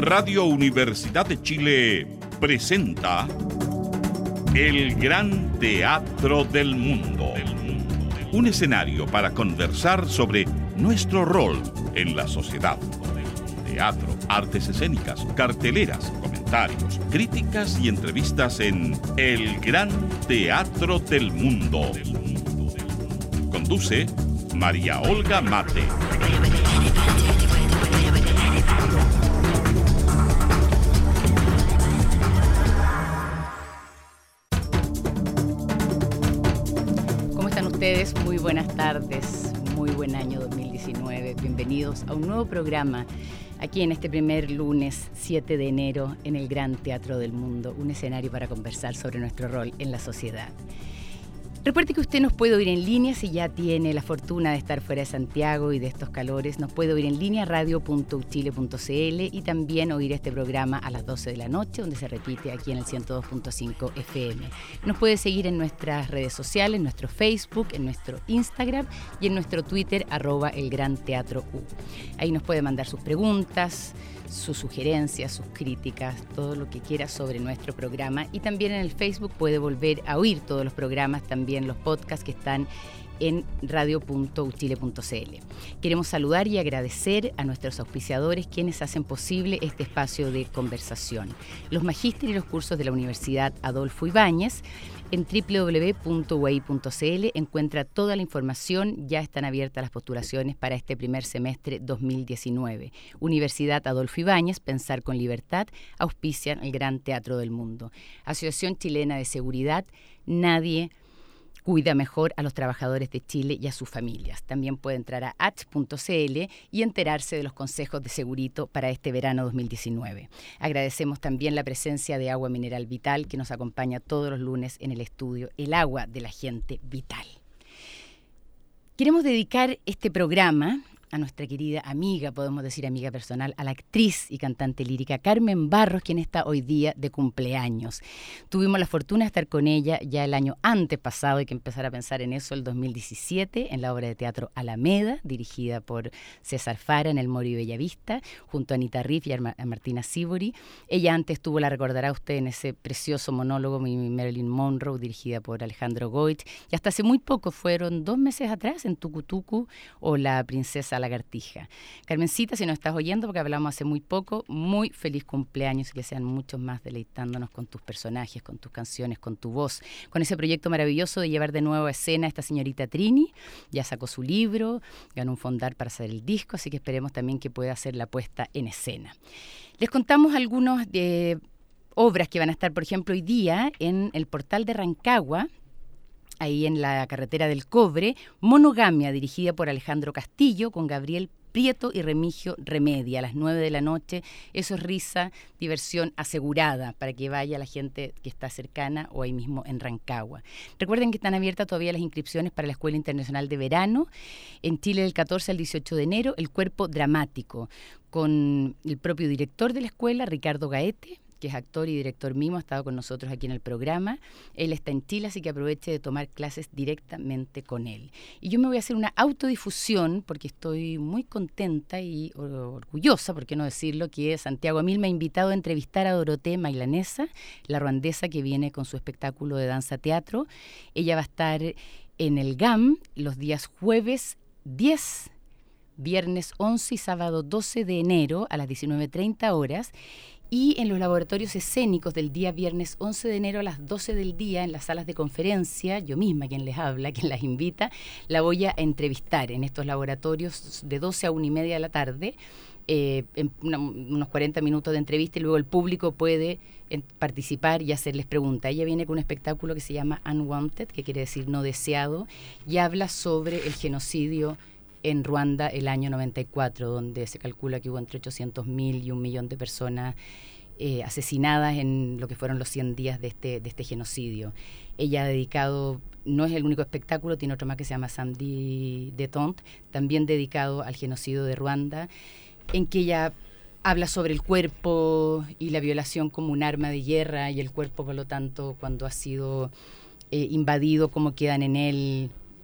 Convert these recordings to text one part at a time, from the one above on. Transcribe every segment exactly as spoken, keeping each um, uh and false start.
Radio Universidad de Chile presenta El Gran Teatro del Mundo. Un escenario para conversar sobre nuestro rol en la sociedad. Teatro, artes escénicas, carteleras, comentarios, críticas y entrevistas en El Gran Teatro del Mundo. Conduce María Olga Mate. ¿Cómo están ustedes? Muy buenas tardes, muy buen año dos mil diecinueve. Bienvenidos a un nuevo programa aquí en este primer lunes siete de enero en el Gran Teatro del Mundo, un escenario para conversar sobre nuestro rol en la sociedad. Recuerde que usted nos puede oír en línea si ya tiene la fortuna de estar fuera de Santiago y de estos calores. Nos puede oír en línea radio punto u chile punto c l y también oír este programa a las doce de la noche, donde se repite aquí en el ciento dos punto cinco F M. Nos puede seguir en nuestras redes sociales, en nuestro Facebook, en nuestro Instagram y en nuestro Twitter, arroba el Gran Teatro U. Ahí nos puede mandar sus preguntas, sus sugerencias, sus críticas, todo lo que quiera sobre nuestro programa. Y también en el Facebook puede volver a oír todos los programas, también los podcasts que están en radio punto u chile punto c l. Queremos saludar y agradecer a nuestros auspiciadores, quienes hacen posible este espacio de conversación. Los magísteres y los cursos de la Universidad Adolfo Ibáñez. En doble u doble u doble u punto u a i punto c l encuentra toda la información. Ya están abiertas las postulaciones para este primer semestre dos mil diecinueve. Universidad Adolfo Ibáñez, Pensar con Libertad, auspician el Gran Teatro del Mundo. Asociación Chilena de Seguridad, nadie cuida mejor a los trabajadores de Chile y a sus familias. También puede entrar a h punto c l y enterarse de los consejos de Segurito para este verano dos mil diecinueve. Agradecemos también la presencia de Agua Mineral Vital, que nos acompaña todos los lunes en el estudio, el agua de la gente vital. Queremos dedicar este programa a nuestra querida amiga, podemos decir amiga personal, a la actriz y cantante lírica Carmen Barros, quien está hoy día de cumpleaños. Tuvimos la fortuna de estar con ella ya el año antes pasado, hay que empezar a pensar en eso, el dos mil diecisiete, en la obra de teatro Alameda, dirigida por César Fara en el Mori Bellavista, junto a Anita Riff y a Martina Sibori. Ella antes tuvo, la recordará usted, en ese precioso monólogo Mi Marilyn Monroe, dirigida por Alejandro Goich, y hasta hace muy poco, fueron dos meses atrás, en Tucutucu o La Princesa Lagartija. Carmencita, si nos estás oyendo, porque hablamos hace muy poco, muy feliz cumpleaños y que sean muchos más deleitándonos con tus personajes, con tus canciones, con tu voz, con ese proyecto maravilloso de llevar de nuevo a escena a esta señorita Trini. Ya sacó su libro, ganó un fondar para hacer el disco, así que esperemos también que pueda hacer la puesta en escena. Les contamos algunos de obras que van a estar, por ejemplo, hoy día en el Portal de Rancagua, ahí en la Carretera del Cobre, Monogamia, dirigida por Alejandro Castillo, con Gabriel Prieto y Remigio Remedia, a las nueve de la noche. Eso es risa, diversión asegurada, para que vaya la gente que está cercana o ahí mismo en Rancagua. Recuerden que están abiertas todavía las inscripciones para la Escuela Internacional de Verano, en Chile del catorce al dieciocho de enero, el Cuerpo Dramático, con el propio director de la escuela, Ricardo Gaete, que es actor y director mismo, ha estado con nosotros aquí en el programa. Él está en Chile, así que aproveche de tomar clases directamente con él. Y yo me voy a hacer una autodifusión, porque estoy muy contenta y orgullosa, por qué no decirlo, que Santiago Amil me ha invitado a entrevistar a Dorotea Mailanesa, la ruandesa que viene con su espectáculo de danza-teatro. Ella va a estar en el G A M los días jueves diez, viernes once y sábado doce de enero a las diecinueve treinta horas, y en los laboratorios escénicos del día viernes once de enero a las doce del día, en las salas de conferencia, yo misma quien les habla, quien las invita, la voy a entrevistar en estos laboratorios de doce a una y media de la tarde, eh, en una, unos cuarenta minutos de entrevista, y luego el público puede en, participar y hacerles preguntas. Ella viene con un espectáculo que se llama Unwanted, que quiere decir no deseado, y habla sobre el genocidio en Ruanda el año noventa y cuatro, donde se calcula que hubo entre ochocientos mil y un millón de personas eh, asesinadas en lo que fueron los cien días de este, de este genocidio. Ella ha dedicado, no es el único espectáculo, tiene otro más que se llama Samedi Détente, también dedicado al genocidio de Ruanda, en que ella habla sobre el cuerpo y la violación como un arma de guerra, y el cuerpo, por lo tanto, cuando ha sido eh, invadido, cómo quedan en él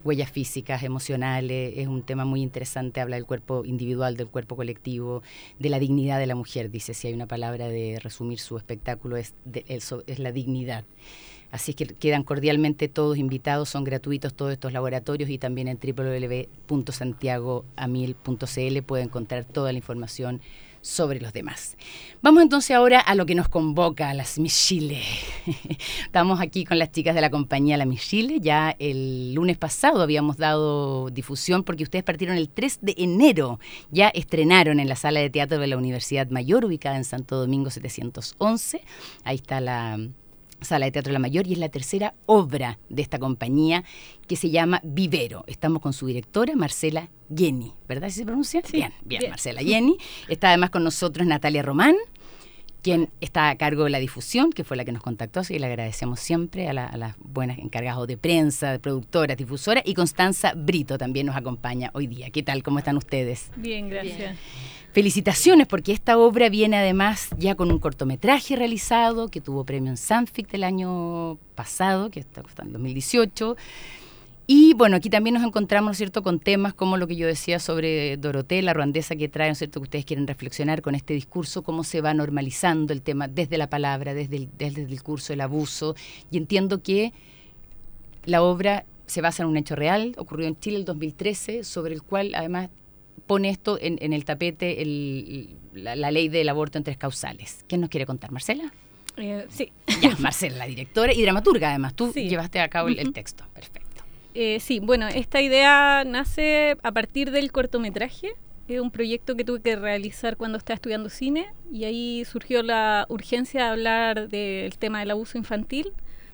huellas físicas, emocionales, es un tema muy interesante, habla del cuerpo individual, del cuerpo colectivo, de la dignidad de la mujer, dice, si hay una palabra de resumir su espectáculo es, de, es, es la dignidad. Así es que quedan cordialmente todos invitados, son gratuitos todos estos laboratorios y también en doble u doble u doble u punto santiago amil punto c l pueden encontrar toda la información sobre los demás. Vamos entonces ahora a lo que nos convoca, a las Miss Chile. Estamos aquí con las chicas de la compañía La Miss Chile. Ya el lunes pasado habíamos dado difusión porque ustedes partieron el tres de enero. Ya estrenaron en la sala de teatro de la Universidad Mayor, ubicada en Santo Domingo setecientos once. Ahí está la Sala de Teatro La Mayor y es la tercera obra de esta compañía que se llama Vivero. Estamos con su directora, Marcela Jenny, ¿verdad? ¿Sí se pronuncia? Sí, bien, bien, bien. Marcela Jenny. Está además con nosotros Natalia Román, quien está a cargo de la difusión, que fue la que nos contactó, así que le agradecemos siempre a, la, a las buenas encargadas de prensa, de productoras, difusoras, y Constanza Brito también nos acompaña hoy día. ¿Qué tal? ¿Cómo están ustedes? Bien, gracias. Bien. Felicitaciones, porque esta obra viene además ya con un cortometraje realizado que tuvo premio en Sanfic del año pasado, que está en dos mil dieciocho. Y bueno, aquí también nos encontramos, ¿no es cierto?, con temas como lo que yo decía sobre Dorotea, la ruandesa que trae, ¿no es cierto?, que ustedes quieren reflexionar con este discurso, cómo se va normalizando el tema desde la palabra, desde el, desde el discurso, el abuso. Y entiendo que la obra se basa en un hecho real, ocurrió en Chile el dos mil trece, sobre el cual además pone esto en, en el tapete, el, la, la ley del aborto en tres causales. ¿Quién nos quiere contar, Marcela? Eh, sí. Ya, Marcela, la directora y dramaturga además. Tú sí. llevaste a cabo el, uh-huh. el texto. Perfecto. Eh, sí, bueno, esta idea nace a partir del cortometraje. Es un proyecto que tuve que realizar cuando estaba estudiando cine y ahí surgió la urgencia de hablar del tema del abuso infantil.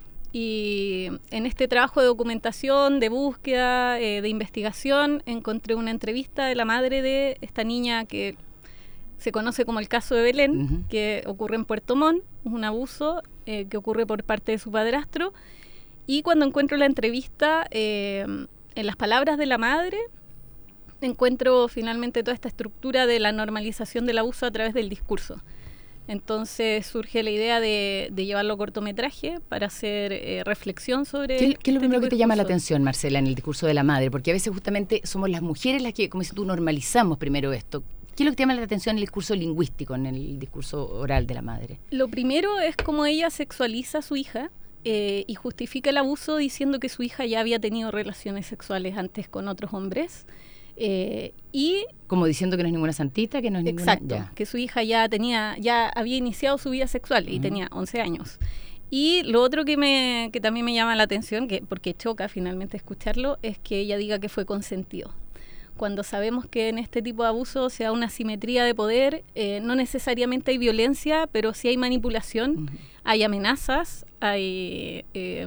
Y en este trabajo de documentación, de búsqueda, eh, de investigación, encontré una entrevista de la madre de esta niña que se conoce como el caso de Belén, uh-huh. que ocurre en Puerto Montt, un abuso eh, que ocurre por parte de su padrastro. Y cuando encuentro la entrevista, eh, en las palabras de la madre, encuentro finalmente toda esta estructura de la normalización del abuso a través del discurso. Entonces surge la idea de, de llevarlo a cortometraje para hacer eh, reflexión sobre... ¿Qué, este ¿Qué es lo primero que te llama la discurso? atención, Marcela, en el discurso de la madre? Porque a veces justamente somos las mujeres las que, como dices tú, normalizamos primero esto. ¿Qué es lo que te llama la atención en el discurso lingüístico, en el discurso oral de la madre? Lo primero es cómo ella sexualiza a su hija eh, y justifica el abuso diciendo que su hija ya había tenido relaciones sexuales antes con otros hombres. Eh, y como diciendo que no es ninguna santita, que no es exacto, ninguna... Exacto, que su hija ya tenía, ya había iniciado su vida sexual y uh-huh. tenía once años. Y lo otro que me que también me llama la atención, que porque choca finalmente escucharlo, es que ella diga que fue consentido. Cuando sabemos que en este tipo de abuso se da una asimetría de poder, eh, no necesariamente hay violencia, pero sí hay manipulación, uh-huh. hay amenazas, hay... Eh,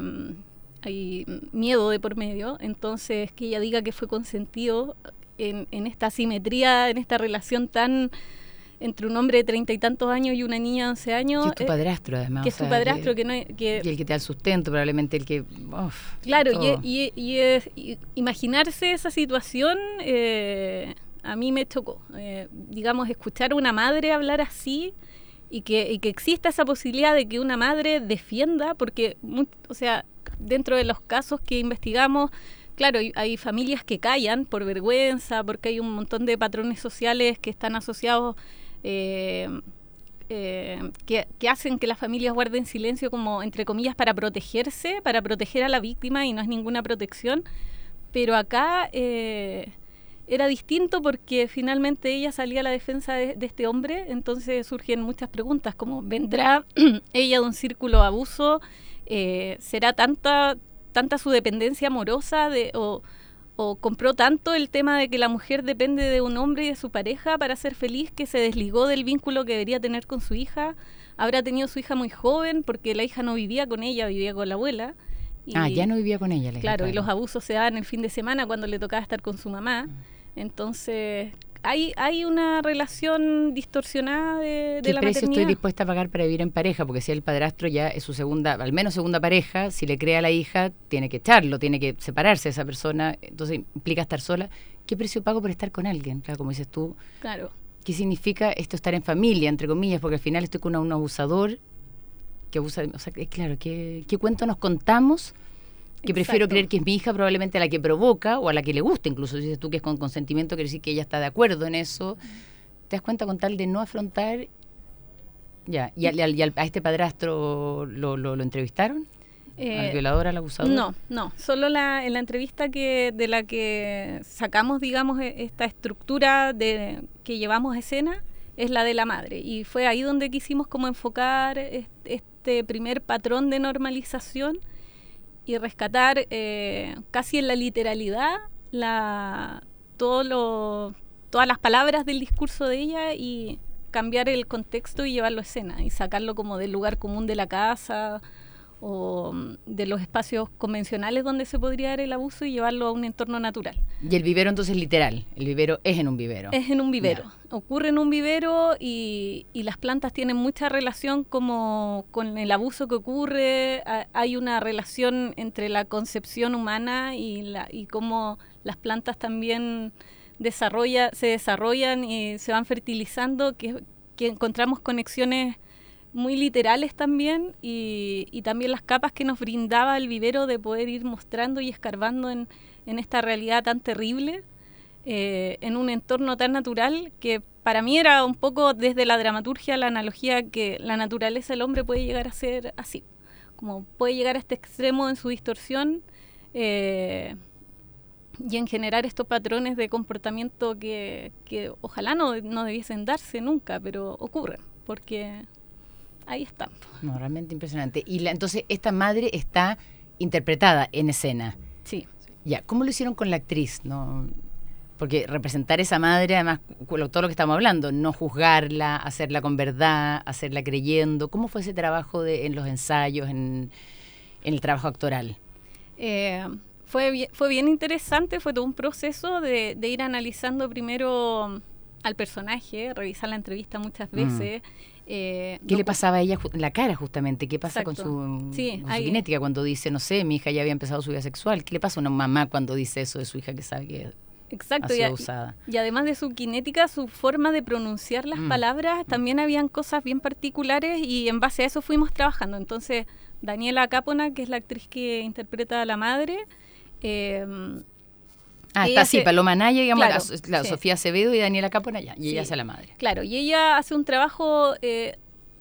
hay miedo de por medio, entonces que ella diga que fue consentido en, en esta asimetría, en esta relación tan entre un hombre de treinta y tantos años y una niña de once años. Que es tu padrastro, además. Que es tu padrastro, que, que no que, y el que te da el sustento, probablemente el que... Uf, claro, y, y, y, es, y imaginarse esa situación eh, a mí me chocó. Eh, digamos, escuchar a una madre hablar así y que, y que exista esa posibilidad de que una madre defienda, porque, o sea, dentro de los casos que investigamos, claro, hay, hay familias que callan por vergüenza, porque hay un montón de patrones sociales que están asociados, eh, eh, que, que hacen que las familias guarden silencio como, entre comillas, para protegerse, para proteger a la víctima y no es ninguna protección. Pero acá eh, era distinto porque finalmente ella salía a la defensa de, de este hombre, entonces surgen muchas preguntas, como ¿vendrá ella de un círculo de abuso? Eh, ¿Será tanta tanta su dependencia amorosa de, o, o compró tanto el tema de que la mujer depende de un hombre y de su pareja para ser feliz que se desligó del vínculo que debería tener con su hija? Habrá tenido su hija muy joven porque la hija no vivía con ella, vivía con la abuela. Y, ah, ya no vivía con ella. La claro, hija, y los abusos se daban el fin de semana cuando le tocaba estar con su mamá. Entonces... Hay, hay una relación distorsionada de, de la maternidad. ¿Qué precio estoy dispuesta a pagar para vivir en pareja? Porque si el padrastro ya es su segunda, al menos segunda pareja, si le crea a la hija, tiene que echarlo, tiene que separarse de esa persona, entonces implica estar sola. ¿Qué precio pago por estar con alguien? Claro, como dices tú. Claro. ¿Qué significa esto estar en familia, entre comillas? Porque al final estoy con un abusador que abusa, o sea, es claro, ¿qué, qué cuento nos contamos Que prefiero creer que es mi hija probablemente a la que provoca o a la que le gusta, incluso si dices tú que es con consentimiento, quiere decir que ella está de acuerdo en eso. ¿Te das cuenta con tal de no afrontar? Ya, ¿y, al, y al, a este padrastro lo, lo, lo entrevistaron? Eh, ¿Al violador, al abusador? No, no, solo la, en la entrevista que de la que sacamos, digamos, esta estructura de que llevamos a escena, es la de la madre. Y fue ahí donde quisimos como enfocar este primer patrón de normalización y rescatar eh, casi en la literalidad la, todo lo, todas las palabras del discurso de ella y cambiar el contexto y llevarlo a escena y sacarlo como del lugar común de la casa o de los espacios convencionales donde se podría dar el abuso y llevarlo a un entorno natural. Y el vivero entonces literal, el vivero es en un vivero. Es en un vivero, yeah. Ocurre en un vivero y, y las plantas tienen mucha relación como con el abuso que ocurre. Hay una relación entre la concepción humana y, la, y cómo las plantas también desarrolla, se desarrollan y se van fertilizando, que, que encontramos conexiones muy literales también y, y también las capas que nos brindaba el vivero de poder ir mostrando y escarbando en, en esta realidad tan terrible, eh, en un entorno tan natural que para mí era un poco desde la dramaturgia la analogía que la naturaleza del hombre puede llegar a ser así, como puede llegar a este extremo en su distorsión eh, y en generar estos patrones de comportamiento que, que ojalá no, no debiesen darse nunca, pero ocurren, porque ahí están. No, realmente impresionante. Y la, entonces esta madre está interpretada en escena. Sí. Ya, ¿cómo lo hicieron con la actriz? No, porque representar esa madre, además, todo lo que estamos hablando, no juzgarla, hacerla con verdad, hacerla creyendo. ¿Cómo fue ese trabajo de, en los ensayos, en, en el trabajo actoral? Eh, fue, bien, fue bien interesante, fue todo un proceso de, de ir analizando primero al personaje, revisar la entrevista muchas veces. Mm. Eh, ¿Qué no, le pasaba a ella en la cara justamente? ¿Qué pasa exacto. con su, sí, con su ahí, genética cuando dice, no sé, mi hija ya había empezado su vida sexual? ¿Qué le pasa a una mamá cuando dice eso de su hija que sabe que exacto, ha sido y, abusada? Y además de su kinética, su forma de pronunciar las mm. palabras, también habían cosas bien particulares y en base a eso fuimos trabajando. Entonces, Daniela Capona, que es la actriz que interpreta a la madre, eh, Ah, está así, Paloma Naya, digamos, claro, la, la sí. Sofía Acevedo y Daniela Capona ya, y sí. ella hace la madre. Claro, y ella hace un trabajo eh,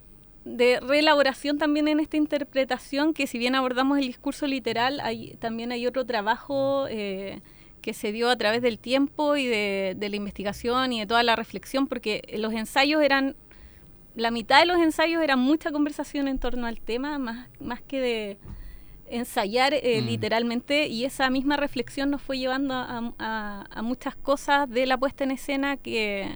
de reelaboración también en esta interpretación, que si bien abordamos el discurso literal, hay, también hay otro trabajo eh, que se dio a través del tiempo y de, de la investigación y de toda la reflexión, porque los ensayos eran, la mitad de los ensayos eran mucha conversación en torno al tema, más, más que de ensayar eh, mm. literalmente, y esa misma reflexión nos fue llevando a, a, a muchas cosas de la puesta en escena que,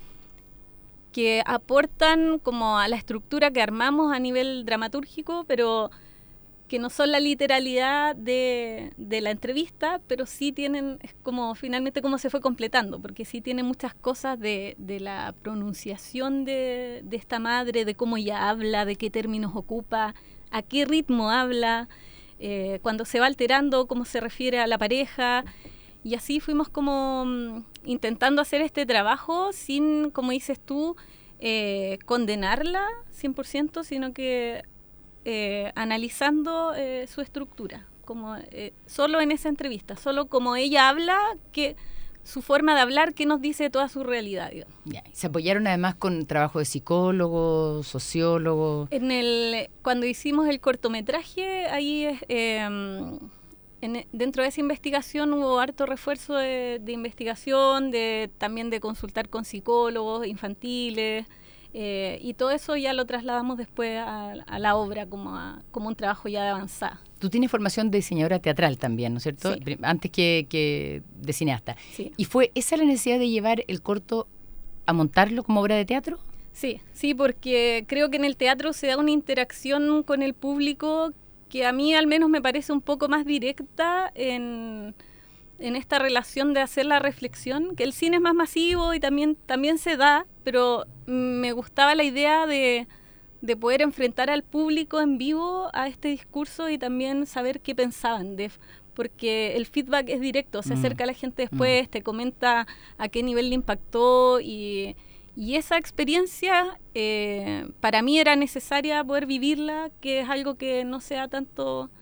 que aportan como a la estructura que armamos a nivel dramatúrgico, pero que no son la literalidad de, de la entrevista, pero sí tienen, es como finalmente cómo se fue completando, porque sí tiene muchas cosas de, de la pronunciación de, de esta madre, de cómo ella habla, de qué términos ocupa, a qué ritmo habla, Eh, cuando se va alterando, cómo se refiere a la pareja, y así fuimos como um, intentando hacer este trabajo sin, como dices tú, eh, condenarla cien por ciento, sino que eh, analizando eh, su estructura, como eh, solo en esa entrevista, solo como ella habla, que su forma de hablar, que nos dice toda su realidad, digamos. Ya, ¿se apoyaron además con trabajo de psicólogos, sociólogos? En el, cuando hicimos el cortometraje, ahí eh, en, dentro de esa investigación hubo harto refuerzo de, de investigación, de también de consultar con psicólogos infantiles, eh, y todo eso ya lo trasladamos después a, a la obra como, a, como un trabajo ya de avanzada. Tú tienes formación de diseñadora teatral también, ¿no es cierto? Sí. Antes que, que de cineasta. Sí. ¿Y fue esa la necesidad de llevar el corto a montarlo como obra de teatro? Sí, sí, porque creo que en el teatro se da una interacción con el público que a mí al menos me parece un poco más directa en, en esta relación de hacer la reflexión, que el cine es más masivo y también, también se da, pero me gustaba la idea de... de poder enfrentar al público en vivo a este discurso y también saber qué pensaban, de, porque el feedback es directo, se mm. acerca a la gente después, mm. te comenta a qué nivel le impactó, y, y esa experiencia eh, para mí era necesaria poder vivirla, que es algo que no se da tanto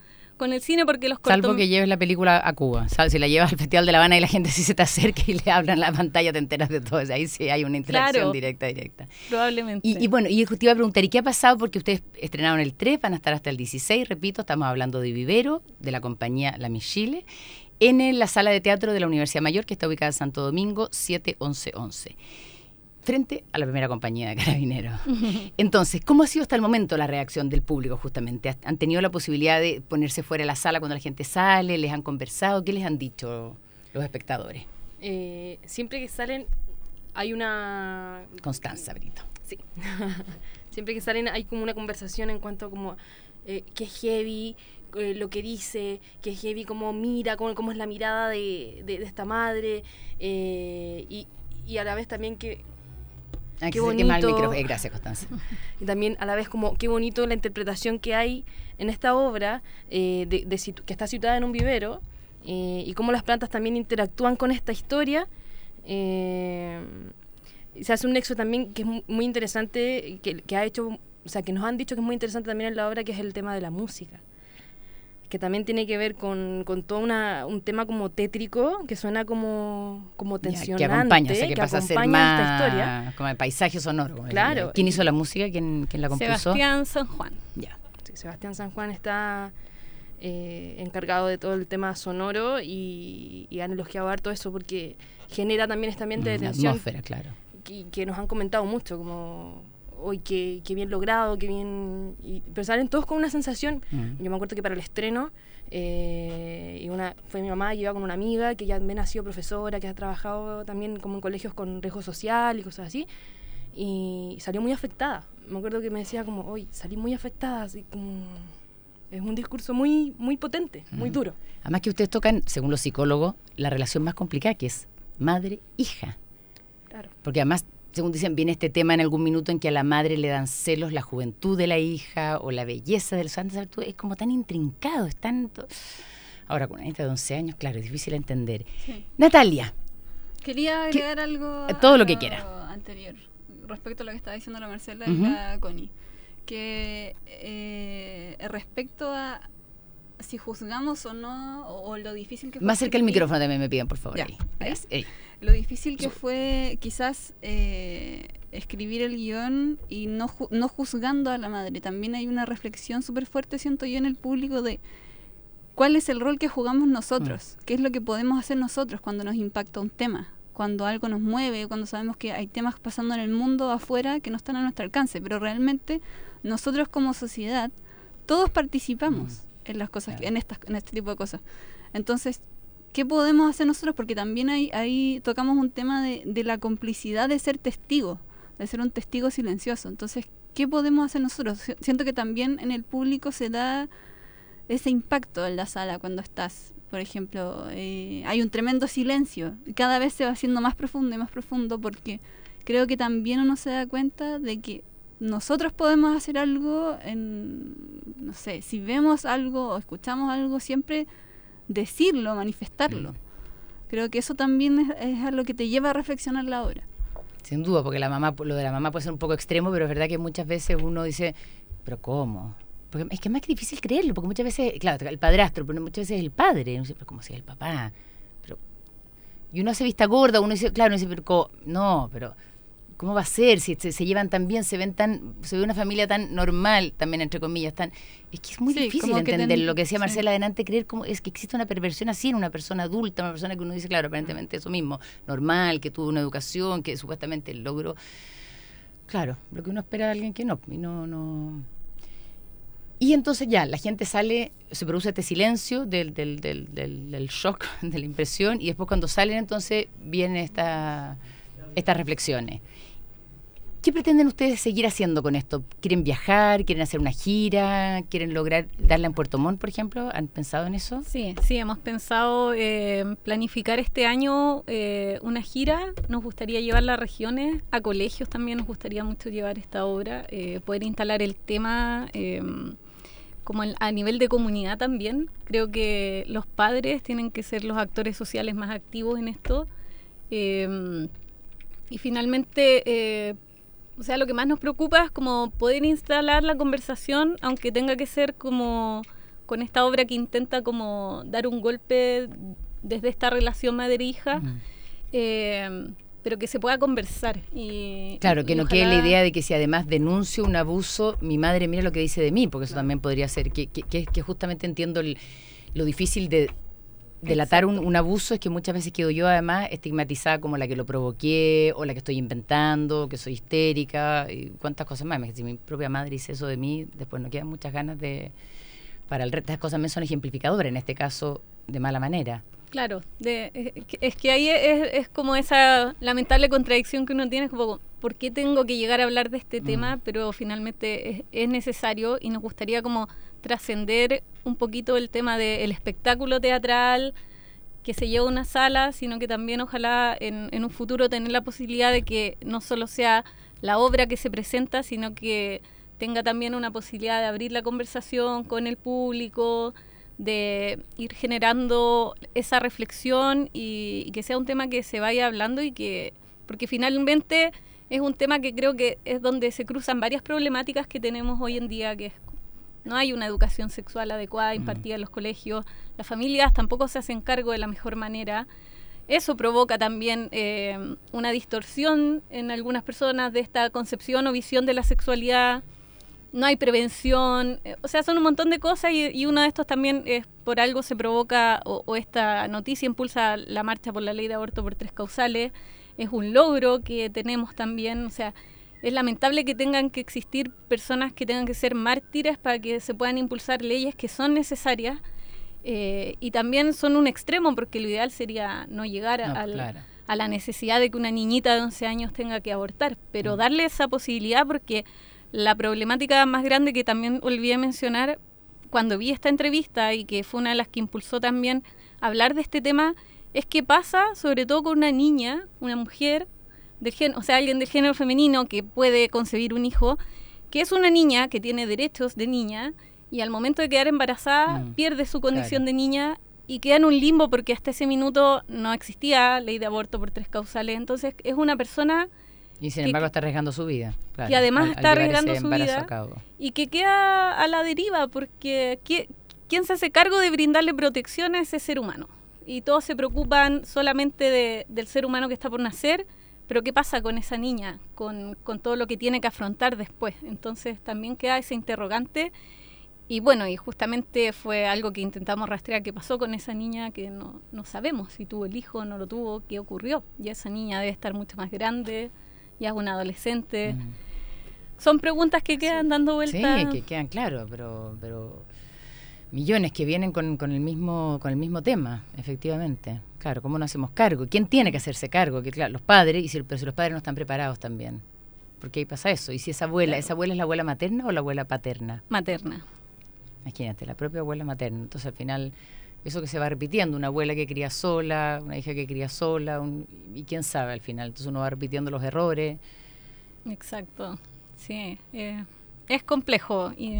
con el cine porque los Salvo cortom- que lleves la película a Cuba. ¿Sabes? Si la llevas al Festival de La Habana y la gente sí se te acerca y le hablan la pantalla, te enteras de todo. Ahí sí hay una interacción Claro. directa, directa. Probablemente. Y, y bueno, y te iba a preguntar, ¿y qué ha pasado? Porque ustedes estrenaron el tres, van a estar hasta el dieciséis, repito, estamos hablando de Vivero, de la compañía La Miss Chile, en la sala de teatro de la Universidad Mayor, que está ubicada en Santo Domingo, siete once once. Frente a la primera compañía de Carabineros. Entonces, ¿cómo ha sido hasta el momento la reacción del público justamente? ¿Han tenido la posibilidad de ponerse fuera de la sala cuando la gente sale? ¿Les han conversado? ¿Qué les han dicho los espectadores? Eh, siempre que salen hay una... Constanza Brito. Sí. Siempre que salen hay como una conversación en cuanto a como eh, que es heavy eh, lo que dice, que es heavy cómo mira, cómo, cómo es la mirada de, de, de esta madre eh, y, y a la vez también que Ah, qué que se quema el bonito. micrófono. Eh, gracias, Constanza. y también a la vez como qué bonito la interpretación que hay en esta obra eh, de, de situ- que está situada en un vivero eh, y cómo las plantas también interactúan con esta historia. Eh, se hace un nexo también que es mu- muy interesante, que, que ha hecho, o sea, que nos han dicho que es muy interesante también en la obra, que es el tema de la música, que también tiene que ver con, con todo una, un tema como tétrico, que suena como, como Ya, tensionante, que acompaña, o sea, que, que pasa a ser acompaña esta más historia. como el paisaje sonoro. Como Claro. decía. ¿Quién hizo la música? ¿Quién, quién la compuso? Sebastián San Juan. Ya. Sí, Sebastián San Juan está eh, encargado de todo el tema sonoro y, y han elogiado harto eso porque genera también este ambiente de Mm, la tensión atmósfera, claro. que, que nos han comentado mucho, como hoy qué, qué bien logrado, qué bien... Y, pero salen todos con una sensación. Mm. Yo me acuerdo que para el estreno eh, y una fue mi mamá, que iba con una amiga que ya también ha sido profesora, que ha trabajado también como en colegios con riesgo social y cosas así, y salió muy afectada. Me acuerdo que me decía como, hoy salí muy afectada, así como... Es un discurso muy, muy potente, muy Mm. duro. Además que ustedes tocan, según los psicólogos, la relación más complicada, que es madre-hija. Claro. Porque además, según dicen, viene este tema en algún minuto en que a la madre le dan celos la juventud de la hija o la belleza del santo. Es como tan intrincado, es tanto... Ahora, con una niña de once años, claro, es difícil entender. Sí. Natalia, Quería ¿Qué? agregar algo Eh, todo a lo que quiera. anterior, respecto a lo que estaba diciendo la Marcela Ujú. y la Connie, que eh, respecto a si juzgamos o no, o, o lo difícil que fue más cerca el escribir- micrófono también me piden, por favor. Ya, Ahí. ya. Ahí, ahí. Lo difícil que fue quizás eh, escribir el guión y no, ju- no juzgando a la madre. También hay una reflexión súper fuerte, siento yo, en el público de cuál es el rol que jugamos nosotros, qué es lo que podemos hacer nosotros cuando nos impacta un tema, cuando algo nos mueve, cuando sabemos que hay temas pasando en el mundo afuera que no están a nuestro alcance, pero realmente nosotros como sociedad todos participamos en las cosas, Claro. en estas, en este tipo de cosas. Entonces, ¿qué podemos hacer nosotros? Porque también ahí, ahí tocamos un tema de, de la complicidad de ser testigo, de ser un testigo silencioso. Entonces, ¿qué podemos hacer nosotros? Si- Siento que también en el público se da ese impacto en la sala cuando estás. Por ejemplo, eh, hay un tremendo silencio y cada vez se va haciendo más profundo y más profundo porque creo que también uno se da cuenta de que nosotros podemos hacer algo en, no sé, si vemos algo o escuchamos algo, siempre decirlo, manifestarlo. Mm. Creo que eso también es, es a lo que te lleva a reflexionar la obra. Sin duda, porque la mamá, lo de la mamá puede ser un poco extremo, pero es verdad que muchas veces uno dice, ¿pero cómo? Porque es que es más difícil creerlo, porque muchas veces, claro, el padrastro, pero muchas veces es el padre. Uno dice, ¿pero cómo si es el papá? Pero, y uno hace vista gorda, uno dice, claro, uno dice, pero ¿cómo? No, pero ¿cómo va a ser? Si se, se llevan tan bien, se ven tan, se ve una familia tan normal, también entre comillas, tan, es que es muy Sí, difícil como que entender ten- lo que decía sí. Marcela adelante, creer cómo es que existe una perversión así en una persona adulta, una persona que uno dice, claro, aparentemente eso mismo, normal, que tuvo una educación, que supuestamente el logro, claro, lo que uno espera de alguien que no, y no, no. Y entonces ya, la gente sale, se produce este silencio del, del, del, del, del shock, de la impresión, y después cuando salen entonces vienen esta, estas reflexiones. ¿Qué pretenden ustedes seguir haciendo con esto? ¿Quieren viajar? ¿Quieren hacer una gira? ¿Quieren lograr darla en Puerto Montt, por ejemplo? ¿Han pensado en eso? Sí, sí, hemos pensado eh, planificar este año eh, una gira. Nos gustaría llevarla a regiones, a colegios también nos gustaría mucho llevar esta obra, eh, poder instalar el tema eh, como el- a nivel de comunidad también. Creo que los padres tienen que ser los actores sociales más activos en esto. Eh, y finalmente... Eh, O sea, lo que más nos preocupa es como poder instalar la conversación, aunque tenga que ser como con esta obra que intenta como dar un golpe desde esta relación madre-hija, uh-huh. eh, pero que se pueda conversar. Y, claro, que y no ojalá... quede la idea de que si además denuncio un abuso, mi madre mira lo que dice de mí, porque eso claro. también podría ser, que, que, que, que justamente entiendo el, lo difícil de delatar un, un abuso, es que muchas veces quedo yo además estigmatizada como la que lo provoqué, o la que estoy inventando, que soy histérica, y cuántas cosas más. Si mi propia madre dice eso de mí, después no quedan muchas ganas de... Para el resto, estas cosas me son ejemplificadoras, en este caso, de mala manera. Claro, de, es, es que ahí es, es como esa lamentable contradicción que uno tiene, como, ¿por qué tengo que llegar a hablar de este mm. tema? Pero finalmente es, es necesario, y nos gustaría como trascender un poquito el tema del espectáculo teatral que se lleva a una sala, sino que también ojalá en, en un futuro tener la posibilidad de que no solo sea la obra que se presenta, sino que tenga también una posibilidad de abrir la conversación con el público, de ir generando esa reflexión y, y que sea un tema que se vaya hablando, y que porque finalmente es un tema que creo que es donde se cruzan varias problemáticas que tenemos hoy en día, que es, no hay una educación sexual adecuada impartida en los colegios, las familias tampoco se hacen cargo de la mejor manera. Eso provoca también eh, una distorsión en algunas personas de esta concepción o visión de la sexualidad. No hay prevención, o sea, son un montón de cosas, y, y uno de estos también es por algo se provoca, o, o esta noticia impulsa la marcha por la ley de aborto por tres causales, es un logro que tenemos también, o sea, es lamentable que tengan que existir personas que tengan que ser mártires para que se puedan impulsar leyes que son necesarias, eh, y también son un extremo, porque lo ideal sería no llegar a, no, al, claro. a la necesidad de que una niñita de once años tenga que abortar, pero mm. darle esa posibilidad, porque la problemática más grande que también olvidé mencionar cuando vi esta entrevista, y que fue una de las que impulsó también hablar de este tema, es que pasa sobre todo con una niña, una mujer, del gen- o sea, alguien del género femenino que puede concebir un hijo, que es una niña que tiene derechos de niña, y al momento de quedar embarazada mm, pierde su condición claro. de niña y queda en un limbo, porque hasta ese minuto no existía ley de aborto por tres causales. Entonces es una persona... Y sin embargo está arriesgando su vida. Claro, y además al, está al arriesgando su vida. Y que queda a la deriva, porque ¿quién se hace cargo de brindarle protección a ese ser humano? Y todos se preocupan solamente de, del ser humano que está por nacer, pero ¿qué pasa con esa niña? Con, con todo lo que tiene que afrontar después. Entonces también queda ese interrogante. Y bueno, y justamente fue algo que intentamos rastrear qué pasó con esa niña, que no, no sabemos si tuvo el hijo o no lo tuvo, qué ocurrió. Y esa niña debe estar mucho más grande, ya es una adolescente. Mm. Son preguntas que quedan sí. dando vueltas. Sí, que quedan, claro, pero pero millones que vienen con, con el mismo con el mismo tema, efectivamente. Claro, ¿cómo nos hacemos cargo? ¿Quién tiene que hacerse cargo? Que claro, los padres, y si, pero si los padres no están preparados también. Porque ahí pasa eso. ¿Y si esa abuela, claro. esa abuela es la abuela materna o la abuela paterna? Materna. Imagínate, la propia abuela materna. Entonces al final, eso que se va repitiendo, una abuela que cría sola, una hija que cría sola, un, y quién sabe al final. Entonces uno va repitiendo los errores. Exacto, sí. Eh, es complejo. Y,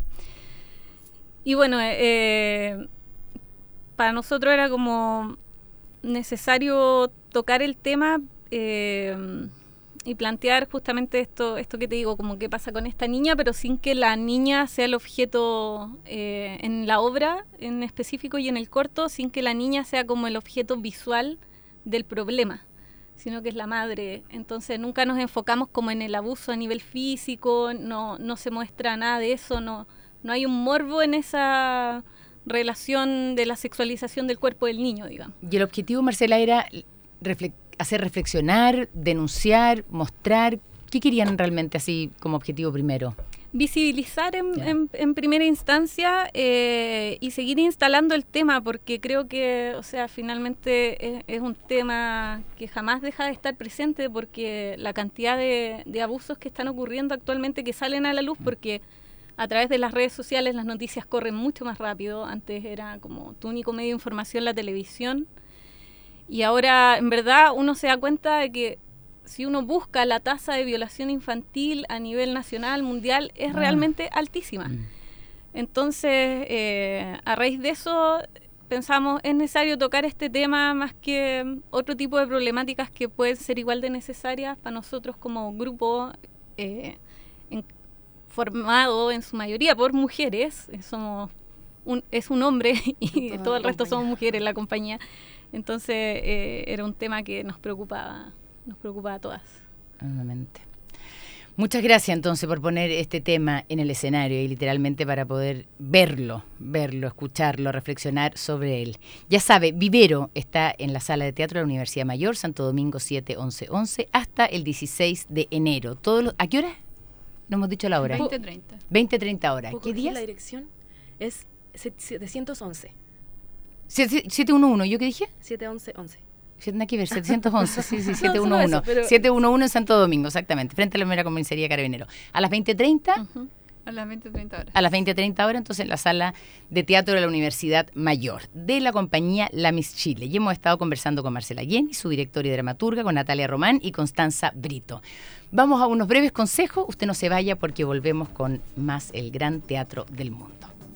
y bueno, eh, para nosotros era como necesario tocar el tema eh, y plantear justamente esto esto que te digo, como qué pasa con esta niña, pero sin que la niña sea el objeto eh, en la obra en específico y en el corto, sin que la niña sea como el objeto visual del problema, sino que es la madre. Entonces nunca nos enfocamos como en el abuso a nivel físico, no, no se muestra nada de eso, no, no hay un morbo en esa relación de la sexualización del cuerpo del niño, digamos. Y el objetivo, Marcela, era refle- hacer reflexionar, denunciar, mostrar. ¿Qué querían realmente así como objetivo primero? Visibilizar en, en, en primera instancia eh, y seguir instalando el tema, porque creo que, o sea, finalmente es, es un tema que jamás deja de estar presente, porque la cantidad de, de abusos que están ocurriendo actualmente, que salen a la luz, porque a través de las redes sociales las noticias corren mucho más rápido. Antes era como tu único medio de información la televisión, y ahora en verdad uno se da cuenta de que si uno busca la tasa de violación infantil a nivel nacional, mundial, es ah. realmente altísima. Mm. Entonces, eh, a raíz de eso, pensamos, es necesario tocar este tema más que otro tipo de problemáticas que pueden ser igual de necesarias para nosotros como grupo eh, en, formado en su mayoría por mujeres. Somos un, es un hombre y Toda todo el la resto compañía. somos mujeres en la compañía. Entonces eh, era un tema que nos preocupaba, nos preocupaba a todas. Obviamente. Muchas gracias entonces por poner este tema en el escenario y literalmente para poder verlo, verlo, escucharlo, reflexionar sobre él. Ya sabe, Vivero está en la Sala de Teatro de la Universidad Mayor, Santo Domingo siete once once, hasta el dieciséis de enero. Todos los, ¿a qué hora? No hemos dicho la hora. veinte treinta. veinte treinta horas. ¿Puedo ¿Qué corregir? días? La dirección es setecientos once. siete uno uno, ¿yo qué dije? setecientos once once. Nada que ver, setecientos once, sí, sí, No, siete uno solo uno. eso, pero- siete uno uno en Santo Domingo, exactamente, frente a la primera comisaría Carabinero. A las veinte treinta, Ujú. A las veinte treinta horas. a las veinte treinta horas, entonces en la sala de teatro de la Universidad Mayor, de la compañía La Miss Chile. Y hemos estado conversando con Marcela Guieni, su directora y dramaturga, con Natalia Román y Constanza Brito. Vamos a unos breves consejos, usted no se vaya porque volvemos con más El Gran Teatro del Mundo.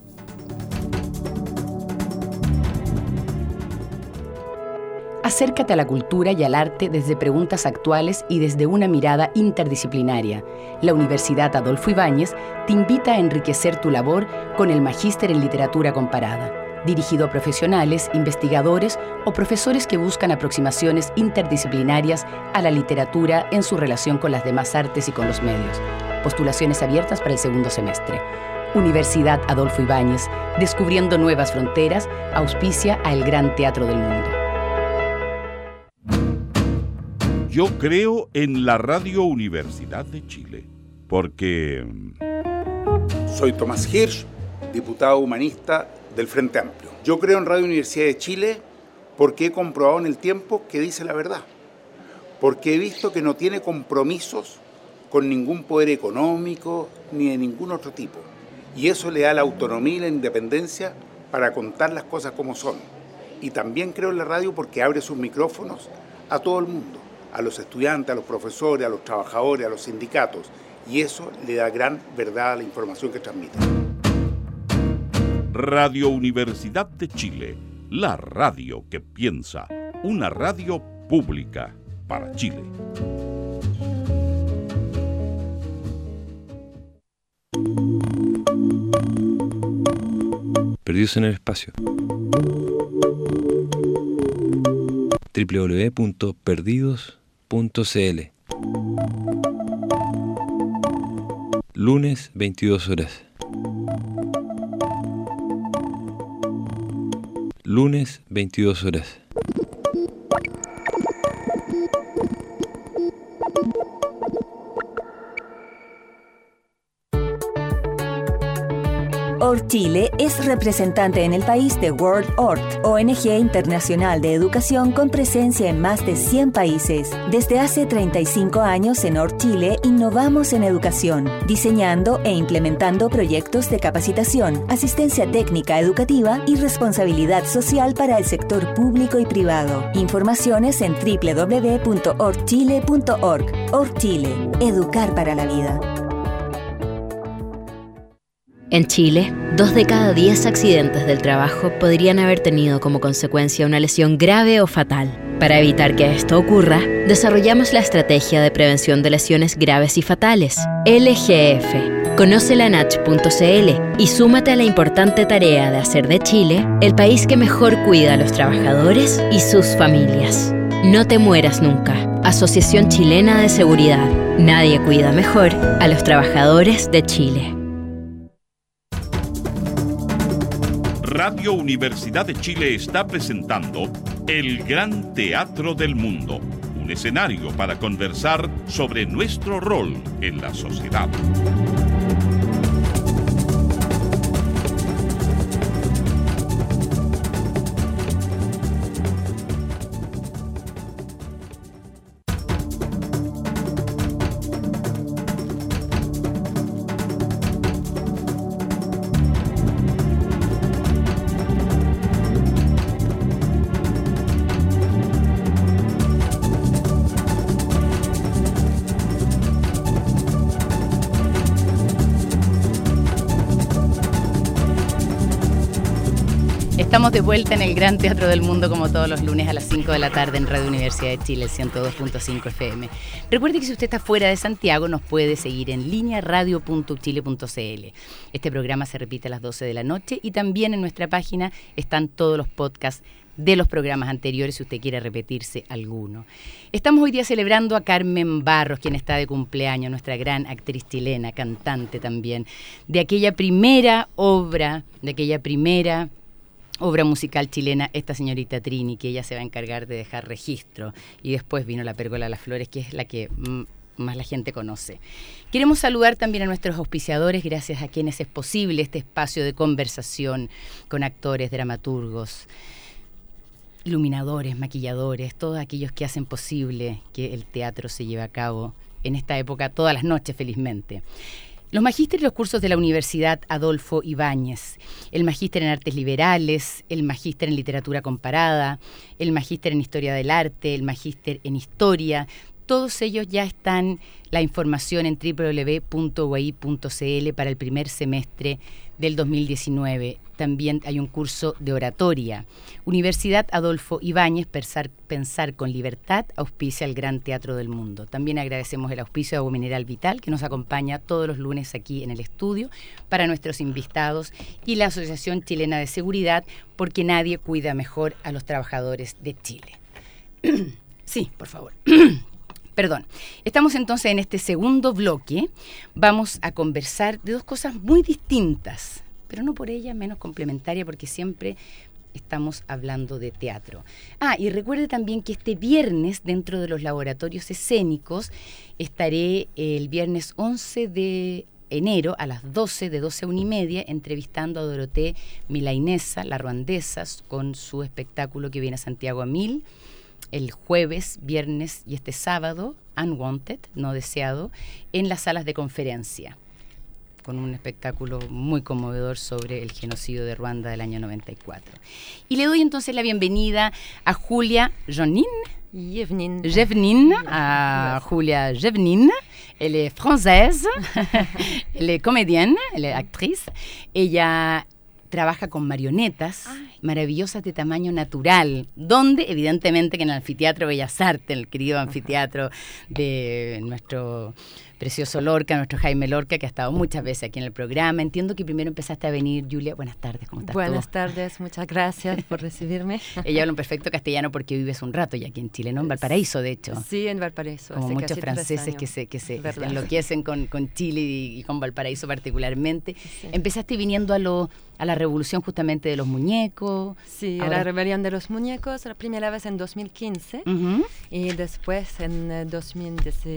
Acércate a la cultura y al arte desde preguntas actuales y desde una mirada interdisciplinaria. La Universidad Adolfo Ibáñez te invita a enriquecer tu labor con el Magíster en Literatura Comparada, dirigido a profesionales, investigadores o profesores que buscan aproximaciones interdisciplinarias a la literatura en su relación con las demás artes y con los medios. Postulaciones abiertas para el segundo semestre. Universidad Adolfo Ibáñez, descubriendo nuevas fronteras, auspicia a El Gran Teatro del Mundo. Yo creo en la Radio Universidad de Chile, porque Soy Tomás Hirsch, diputado humanista del Frente Amplio. Yo creo en Radio Universidad de Chile porque he comprobado en el tiempo que dice la verdad, porque he visto que no tiene compromisos con ningún poder económico ni de ningún otro tipo, y eso le da la autonomía y la independencia para contar las cosas como son. Y también creo en la radio porque abre sus micrófonos a todo el mundo, a los estudiantes, a los profesores, a los trabajadores, a los sindicatos, y eso le da gran verdad a la información que transmite. Radio Universidad de Chile, la radio que piensa, una radio pública para Chile. Perdidos en el espacio. doble u doble u doble u punto perdidos punto c l. Lunes, veintidós horas. Lunes, veintidós horas. ORChile es representante en el país de World O R C, O N G internacional de educación con presencia en más de cien países. Desde hace treinta y cinco años en ORChile innovamos en educación, diseñando e implementando proyectos de capacitación, asistencia técnica educativa y responsabilidad social para el sector público y privado. Informaciones en doble u doble u doble u punto orchile punto org. ORChile, educar para la vida. En Chile, dos de cada diez accidentes del trabajo podrían haber tenido como consecuencia una lesión grave o fatal. Para evitar que esto ocurra, desarrollamos la Estrategia de Prevención de Lesiones Graves y Fatales, L G F. Conócela en h punto c l y súmate a la importante tarea de hacer de Chile el país que mejor cuida a los trabajadores y sus familias. No te mueras nunca. Asociación Chilena de Seguridad. Nadie cuida mejor a los trabajadores de Chile. Radio Universidad de Chile está presentando El Gran Teatro del Mundo, un escenario para conversar sobre nuestro rol en la sociedad. Estamos de vuelta en el Gran Teatro del Mundo como todos los lunes a las cinco de la tarde en Radio Universidad de Chile, ciento dos punto cinco F M. Recuerde que si usted está fuera de Santiago nos puede seguir en línea radio punto chile punto c l. Este programa se repite a las doce de la noche y también en nuestra página están todos los podcasts de los programas anteriores si usted quiere repetirse alguno. Estamos hoy día celebrando a Carmen Barros, quien está de cumpleaños, nuestra gran actriz chilena, cantante también, de aquella primera obra, de aquella primera obra musical chilena, esta señorita Trini, que ella se va a encargar de dejar registro, y después vino La Pérgola de las Flores, que es la que mm, más la gente conoce. Queremos saludar también a nuestros auspiciadores, gracias a quienes es posible este espacio de conversación con actores, dramaturgos, iluminadores, maquilladores, todos aquellos que hacen posible que el teatro se lleve a cabo en esta época todas las noches, felizmente. Los magísteres y los cursos de la Universidad Adolfo Ibáñez, el magíster en Artes Liberales, el magíster en Literatura Comparada, el magíster en Historia del Arte, el magíster en Historia, todos ellos ya están la información en doble u doble u doble u punto u a i punto c l para el primer semestre del dos mil diecinueve. También hay un curso de oratoria. Universidad Adolfo Ibáñez, Pensar, Pensar con Libertad, auspicia el Gran Teatro del Mundo. También agradecemos el auspicio de Agua Mineral Vital, que nos acompaña todos los lunes aquí en el estudio para nuestros invitados, y la Asociación Chilena de Seguridad, porque nadie cuida mejor a los trabajadores de Chile. Sí, por favor. Perdón. Estamos entonces en este segundo bloque. Vamos a conversar de dos cosas muy distintas, pero no por ellas menos complementaria, porque siempre estamos hablando de teatro. Ah, y recuerde también que este viernes, dentro de los laboratorios escénicos, estaré el viernes once de enero a las doce, de doce a una y media, entrevistando a Dorothée Milainesa, la ruandesa, con su espectáculo que viene a Santiago a Mil. El jueves, viernes y este sábado, Unwanted, no deseado, en las salas de conferencia, con un espectáculo muy conmovedor sobre el genocidio de Ruanda del año noventa y cuatro. Y le doy entonces la bienvenida a Julia Jonin, Yevnin. Yevnin, a Julia Yevnin. Elle est française, elle est comédienne, elle est actrice. Ella trabaja con marionetas Ay. maravillosas de tamaño natural, donde evidentemente que en el Anfiteatro Bellas Artes, el querido anfiteatro de nuestro precioso Lorca, nuestro Jaime Lorca, que ha estado muchas veces aquí en el programa. Entiendo que primero empezaste a venir, Julia. Buenas tardes, ¿cómo estás? Buenas tú? tardes, muchas gracias por recibirme. Ella habla un perfecto castellano porque vives un rato ya aquí en Chile, ¿no? En Valparaíso, de hecho. Sí, en Valparaíso. Como hace muchos casi franceses que se, que se, ¿verdad? se enloquecen con, con Chile y, y con Valparaíso particularmente. Sí. Empezaste viniendo a lo... a la revolución justamente de los muñecos. Sí, Ahora... a la rebelión de los muñecos, la primera vez en dos mil quince, uh-huh. y después en eh, dos mil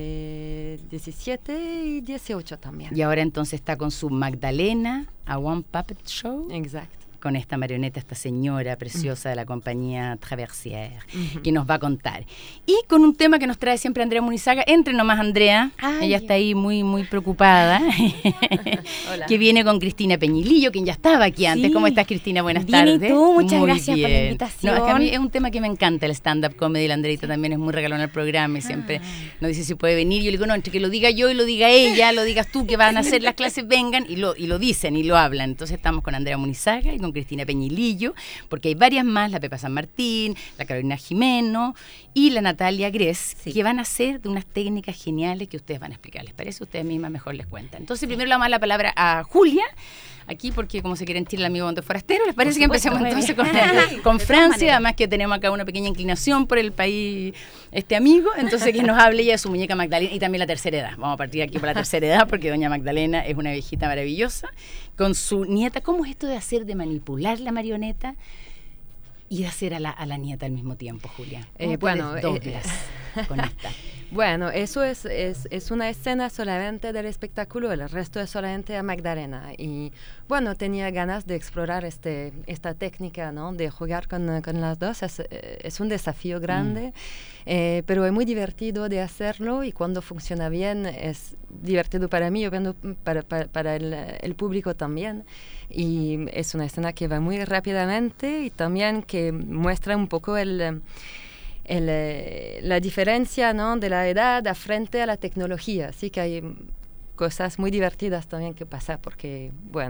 diecisiete y dieciocho también. Y ahora entonces está con su Magdalena, a One Puppet Show. Exacto. Con esta marioneta, esta señora preciosa de la compañía Traversière, uh-huh. que nos va a contar. Y con un tema que nos trae siempre Andrea Munizaga. Entre nomás, Andrea. Ay, ella está ahí muy, muy preocupada. Hola. Que viene con Cristina Peñilillo, quien ya estaba aquí antes. Sí. ¿Cómo estás, Cristina? Buenas Bien, tardes. ¿y tú? Muchas muy gracias bien. por la invitación. No, es que a mí es un tema que me encanta, el stand-up comedy. La Andreita ¿Sí? también es muy regalona al programa y siempre ah. nos dice si puede venir. Yo le digo, no, entre que lo diga yo y lo diga ella, lo digas tú, que van a hacer las clases, vengan, y lo, y lo dicen y lo hablan. Entonces estamos con Andrea Munizaga y con Cristina Peñilillo, porque hay varias más, la Pepa San Martín, la Carolina Jimeno y la Natalia Gress, sí. que van a hacer de unas técnicas geniales que ustedes van a explicar. ¿Les parece? Ustedes mismas mejor les cuentan. Entonces primero le damos la palabra a Julia, aquí porque como se quiere en Chile el amigo Monte Forastero, ¿les parece que empecemos entonces con, con Francia? Además que tenemos acá una pequeña inclinación por el país este amigo, entonces que nos hable ella de su muñeca Magdalena y también la tercera edad. Vamos a partir aquí por la tercera edad porque doña Magdalena es una viejita maravillosa con su nieta. ¿Cómo es esto de hacer, de manipular la marioneta y de hacer a la, a la nieta al mismo tiempo, Julia? Eh, bueno, doblas eh, con esta. Bueno, eso es, es, es una escena solamente del espectáculo, el resto es solamente a Magdalena. Y bueno, tenía ganas de explorar este, esta técnica, ¿no? De jugar con, con las dos. Es, es un desafío grande, mm. eh, pero es muy divertido de hacerlo, y cuando funciona bien es divertido para mí, yo vendo para, para, para el, el público también. Y es una escena que va muy rápidamente y también que muestra un poco el... El, la diferencia, ¿no? de la edad a frente a la tecnología. Así que hay cosas muy divertidas también que pasan porque, bueno,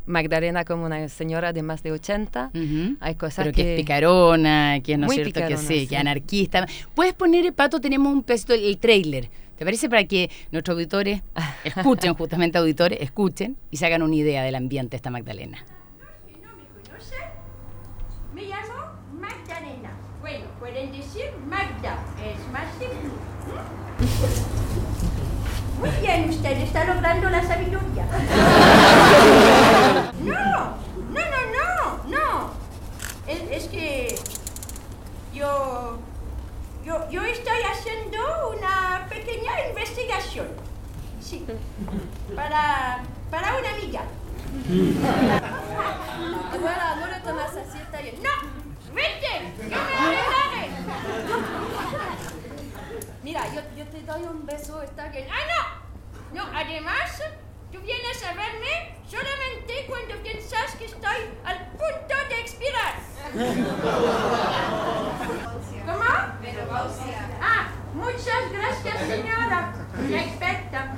Magdalena como una señora de más de ochenta. Uh-huh. Hay cosas Pero que... que es picarona, que es, ¿no es cierto? Picarona, que sí, sí, que anarquista. ¿Puedes poner, Pato, tenemos un pedacito, el trailer? ¿Te parece? Para que nuestros auditores escuchen, justamente auditores, escuchen y se hagan una idea del ambiente de esta Magdalena. No me conoce, me llamo Magdalena. Bueno, pueden decir Magda, es más simple. Muy bien, usted está logrando la sabiduría. No, no, no, no, no. Es, es que yo, yo, yo estoy haciendo una pequeña investigación. Sí, para, para una amiga. Abuela, no le tomas así, está bien. No, vete, yo me arreglaré. Mira, yo, yo te doy un beso, está bien. ¡Ah, no! No, además, tú vienes a verme solamente cuando piensas que estoy al punto de expirar. ¿Cómo? Menopausia. Ah, muchas gracias, señora. La experta.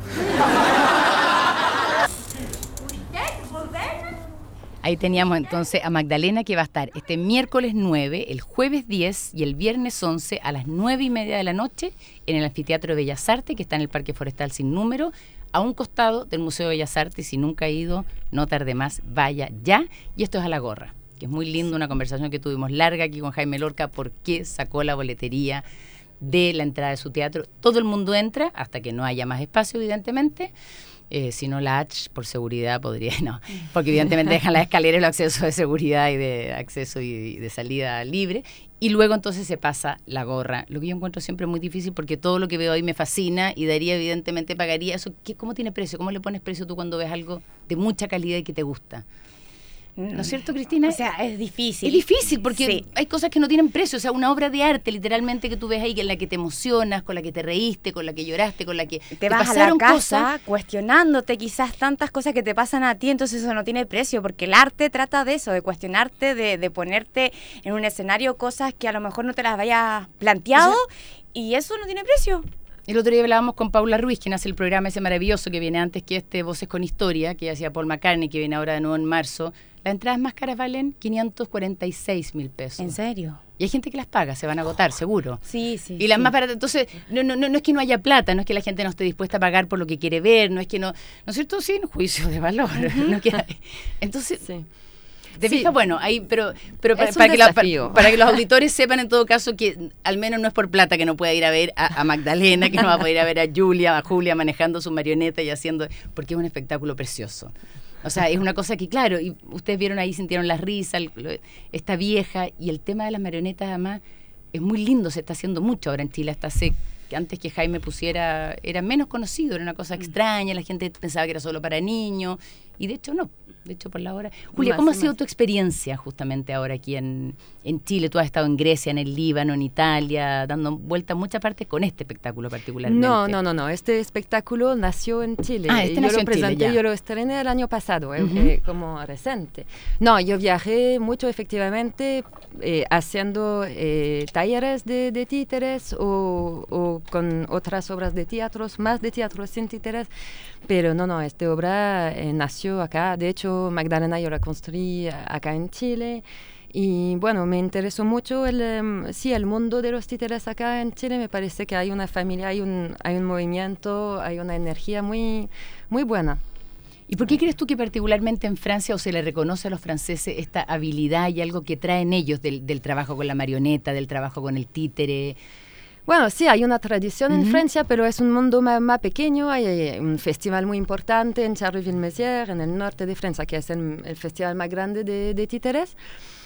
¿Usted, Rubén? Ahí teníamos entonces a Magdalena, que va a estar este miércoles nueve, el jueves diez y el viernes once a las nueve y media de la noche en el Anfiteatro de Bellas Artes, que está en el Parque Forestal Sin Número, a un costado del Museo de Bellas Artes. Si nunca ha ido, no tarde más, vaya ya. Y esto es a la gorra, que es muy lindo, una conversación que tuvimos larga aquí con Jaime Lorca, por qué sacó la boletería de la entrada de su teatro. Todo el mundo entra, hasta que no haya más espacio, evidentemente. Eh, si no, la H, por seguridad, podría, no, porque evidentemente dejan las escaleras los accesos de seguridad y de acceso y, y de salida libre, y luego entonces se pasa la gorra, lo que yo encuentro siempre muy difícil, porque todo lo que veo ahí me fascina y daría, evidentemente, pagaría eso. ¿Qué, ¿Cómo tiene precio? ¿Cómo le pones precio tú cuando ves algo de mucha calidad y que te gusta? ¿No es cierto, Cristina? O sea, es difícil. Es difícil porque sí. hay cosas que no tienen precio. O sea, una obra de arte, literalmente, que tú ves ahí, en la que te emocionas, con la que te reíste, con la que lloraste, con la que te, te vas pasaron a la casa cosas, cuestionándote quizás tantas cosas que te pasan a ti, entonces eso no tiene precio, porque el arte trata de eso, de cuestionarte, de, de ponerte en un escenario cosas que a lo mejor no te las hayas planteado, o sea, y eso no tiene precio. El otro día hablábamos con Paula Ruiz, quien hace el programa ese maravilloso que viene antes que este, Voces con Historia, que hacía Paul McCartney, que viene ahora de nuevo en marzo. Las entradas más caras valen quinientos cuarenta y seis mil pesos. ¿En serio? Y hay gente que las paga, se van a agotar, seguro. Sí, sí. Y las sí. más baratas, entonces, no, no, no, no es que no haya plata, no es que la gente no esté dispuesta a pagar por lo que quiere ver, no es que no, ¿no es cierto? Sin juicio de valor. Uh-huh. ¿No? Entonces, sí. ¿Te fijas? Sí. Bueno, ahí, pero, pero para, para, que la, para, para que los auditores sepan en todo caso que al menos no es por plata que no pueda ir a ver a, a Magdalena, que no va a poder ir a ver a Julia, a Julia manejando su marioneta y haciendo, porque es un espectáculo precioso. O sea, es una cosa que, claro, y ustedes vieron ahí, sintieron la risa, esta vieja, y el tema de las marionetas además es muy lindo, se está haciendo mucho ahora en Chile, hasta hace, antes que Jaime pusiera, era menos conocido, era una cosa extraña, la gente pensaba que era solo para niños, y de hecho no. De hecho, por la hora. Julia, más, ¿cómo ha sido más. tu experiencia justamente ahora aquí en, en Chile? Tú has estado en Grecia, en el Líbano, en Italia, dando vuelta a muchas partes con este espectáculo particularmente. No, no, no, no. Este espectáculo nació en Chile. Ah, este yo nació lo en presenté, Chile, ya. Yo lo estrené el año pasado, uh-huh. eh, como reciente. No, yo viajé mucho efectivamente eh, haciendo eh, talleres de, de títeres o, o con otras obras de teatros, más de teatro sin títeres. Pero no, no, esta obra eh, nació acá. De hecho, Magdalena yo la construí acá en Chile. Y bueno, me interesó mucho el, um, sí, el mundo de los títeres acá en Chile. Me parece que hay una familia, hay un, hay un movimiento, hay una energía muy, muy buena. ¿Y por qué crees tú que particularmente en Francia o se le reconoce a los franceses esta habilidad y algo que traen ellos del, del trabajo con la marioneta, del trabajo con el títere? Bueno, sí, hay una tradición uh-huh. en Francia, pero es un mundo más, más pequeño. Hay, hay un festival muy importante en Charleville-Mézières, en el norte de Francia, que es el, el festival más grande de, de títeres.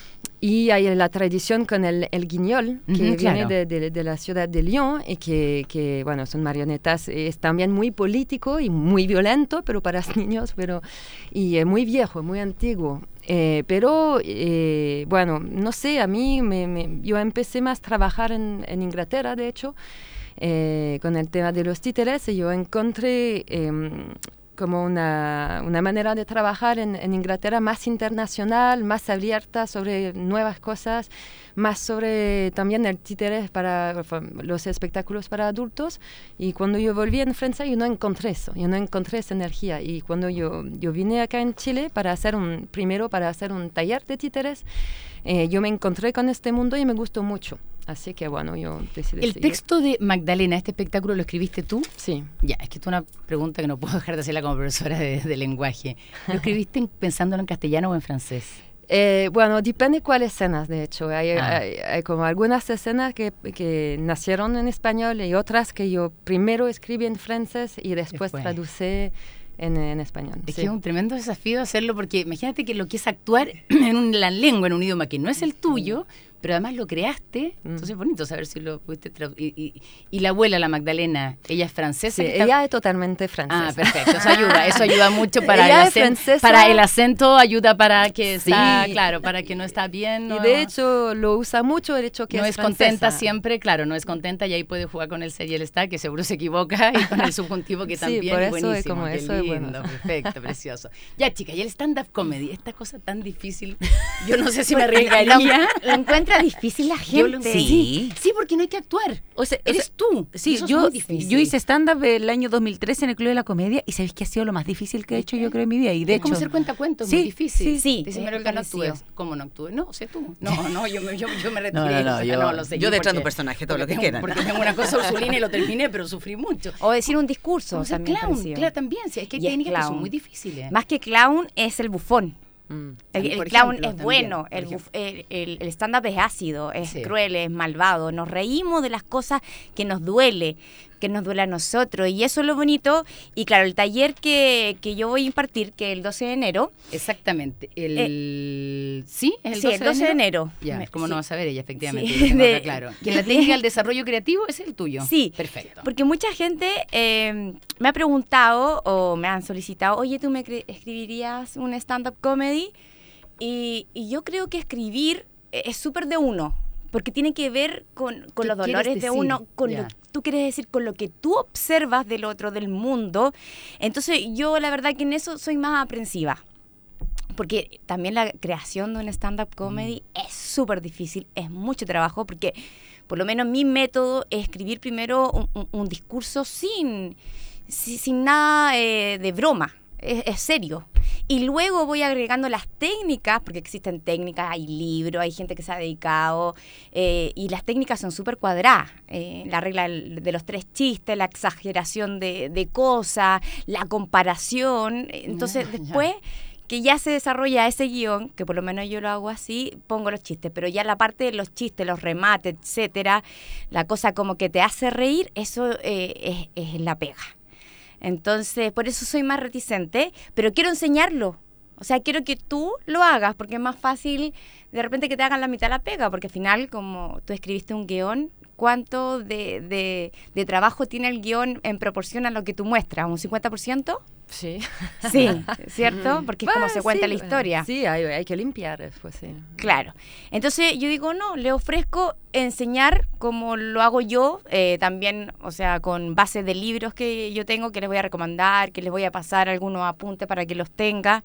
Y hay la tradición con el, el guignol, que uh-huh, viene claro. de, de, de la ciudad de Lyon, y que, que, bueno, son marionetas. Es también muy político y muy violento, pero para los niños, pero y es muy viejo, muy antiguo. Eh, pero, eh, bueno, no sé, a mí, me, me, yo empecé más a trabajar en, en Inglaterra, de hecho, eh, con el tema de los títeres, y yo encontré... Eh, como una, una manera de trabajar en, en Inglaterra más internacional, más abierta sobre nuevas cosas, más sobre también el títere para los espectáculos para adultos. Y cuando yo volví en Francia, yo no encontré eso, yo no encontré esa energía. Y cuando yo, yo vine acá en Chile para hacer un, primero para hacer un taller de títeres, eh, yo me encontré con este mundo y me gustó mucho. Así que bueno, yo decidí ¿El seguir. texto de Magdalena, este espectáculo, lo escribiste tú? Sí. Ya, es que es una pregunta que no puedo dejar de hacerla como profesora de, de lenguaje. ¿Lo escribiste en- pensándolo en castellano o en francés? Eh, bueno, depende cuáles escenas, de hecho. Hay, Ah. hay, hay como algunas escenas que, que nacieron en español y otras que yo primero escribí en francés y después Después. traducí en, en español. Es sí. que es un tremendo desafío hacerlo porque imagínate que lo que es actuar en una lengua, en un idioma que no es el tuyo, pero además lo creaste, entonces es bonito saber si lo pudiste traducir. Y, y, y la abuela, la Magdalena, ella es francesa. Sí, que está- ella es totalmente francesa. Ah, perfecto, eso ayuda, eso ayuda mucho para Ella el es acento, francesa. para el acento ayuda para que Sí. está, claro, para que no está bien. Y no- de hecho lo usa mucho el hecho que no es, es contenta francesa. siempre, claro, no es contenta y ahí puede jugar con el ser y el está, que seguro se equivoca, y con el subjuntivo que Sí, también por es eso es buenísimo. como qué eso es lindo, bueno. perfecto, precioso. Ya, chica, y el stand-up comedy, esta cosa tan difícil, yo no sé si me Lo, arriesgaría. lo encuentra difícil la Yo lo- gente. sí, sí, porque no hay que actuar. O sea, Eres o sea, tú. Sí, Eso es yo, muy difícil. yo hice stand-up el año dos mil trece en el Club de la Comedia y sabéis que ha sido lo más difícil que he hecho yo creo en mi vida. Y de Es como hecho, hacer cuentacuentos, Sí, muy difícil. sí, sí, Dice es Mario, no parecido. actúes. ¿Cómo no actúes? No, sé tú. No, no, yo me, yo, yo me retiré. No, no, no, o sea, yo- lo seguí yo detrás de un porque- personaje, todo lo porque que tengo- quieran. Porque tengo una cosa ursulina y lo terminé, pero sufrí mucho. O decir un discurso Como ser también clown, parecido. claro, también. Sí, es que hay Y es técnicas que son clown. muy difíciles. Más que clown es el bufón. Mm. El, el Por clown ejemplo, es también, bueno, por el, ejemplo. buf- el, el- el stand-up es ácido, es Sí. cruel, es malvado. Nos reímos de las cosas que nos duele, que nos duele a nosotros. Y eso es lo bonito. Y claro, el taller que, que yo voy a impartir, que es el doce de enero. Exactamente. El... ¿Sí? ¿Es el sí, el doce de enero. Ya, Me- ¿cómo sí. no vas a ver ella? Efectivamente. Sí. lo tengo De- acá claro. Que la técnica del desarrollo creativo es el tuyo. Sí, Perfecto. porque mucha gente eh, me ha preguntado o me han solicitado, oye, ¿tú me cre- escribirías un stand-up comedy? Y, y yo creo que escribir eh, es súper de uno, porque tiene que ver con, con ¿Qué los quieres dolores de decir? uno, con Ya. lo que tú quieres decir, con lo que tú observas del otro, del mundo. Entonces yo la verdad que en eso soy más aprensiva. Porque también la creación de un stand-up comedy Mm. es súper difícil, es mucho trabajo, porque por lo menos mi método es escribir primero un, un- un discurso sin, sin, sin nada eh, de broma, es, es serio. Y luego voy agregando las técnicas, porque existen técnicas, hay libros, hay gente que se ha dedicado, eh, y las técnicas son súper cuadradas. Eh, la regla del- de los tres chistes, la exageración de, de cosas, la comparación. Entonces Ya, ya. después que ya se desarrolla ese guión, que por lo menos yo lo hago así, pongo los chistes, pero ya la parte de los chistes, los remates, etcétera, la cosa como que te hace reír, eso eh, es, es la pega. Entonces, por eso soy más reticente, pero quiero enseñarlo. O sea, quiero que tú lo hagas, porque es más fácil de repente que te hagan la mitad de la pega, porque al final, como tú escribiste un guión, ¿cuánto de, de, de trabajo tiene el guión en proporción a lo que tú muestras? ¿Un cincuenta por ciento? Sí. Sí, ¿cierto? Porque es como Bueno, se cuenta sí, la historia. Sí, hay, hay que limpiar después, sí. Claro. Entonces yo digo, no, le ofrezco enseñar como lo hago yo, eh, también, o sea, con base de libros que yo tengo, que les voy a recomendar, que les voy a pasar algunos apuntes para que los tenga,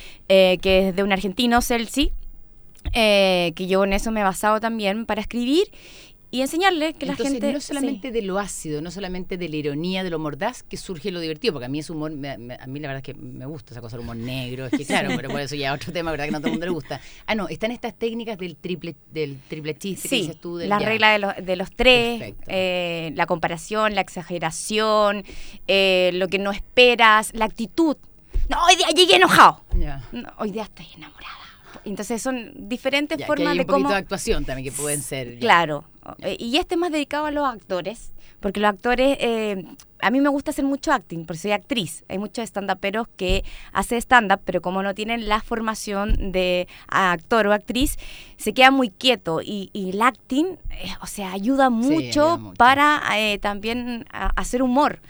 eh, que es de un argentino, Celsi, eh, que yo en eso me he basado también para escribir y enseñarle que Entonces, la gente... no solamente sí. de lo ácido, no solamente de la ironía, de lo mordaz, que surge lo divertido, porque a mí ese humor, me- me- a mí la verdad es que me gusta esa cosa del humor negro, es que claro, pero por eso ya otro tema, verdad que no a todo el mundo le gusta. Ah, no, están estas técnicas del triple del triple chiste que Sí, dices tú. Del, la ya. regla de los, de los tres, Perfecto. eh, la comparación, la exageración, eh, lo que no esperas, la actitud. No, hoy día llegué enojado. Ya. No, hoy día estoy enamorada. Entonces son diferentes Ya, que formas hay de un poquito cómo... de actuación también que pueden ser. ya. Claro. Eh, Y este es más dedicado a los actores, porque los actores, eh, a mí me gusta hacer mucho acting, porque soy actriz. Hay muchos stand-uperos que hacen stand-up, pero como no tienen la formación de actor o actriz, se quedan muy quietos. Y, y el acting, eh, o sea, ayuda mucho, ayuda mucho. para eh, también a- hacer humor.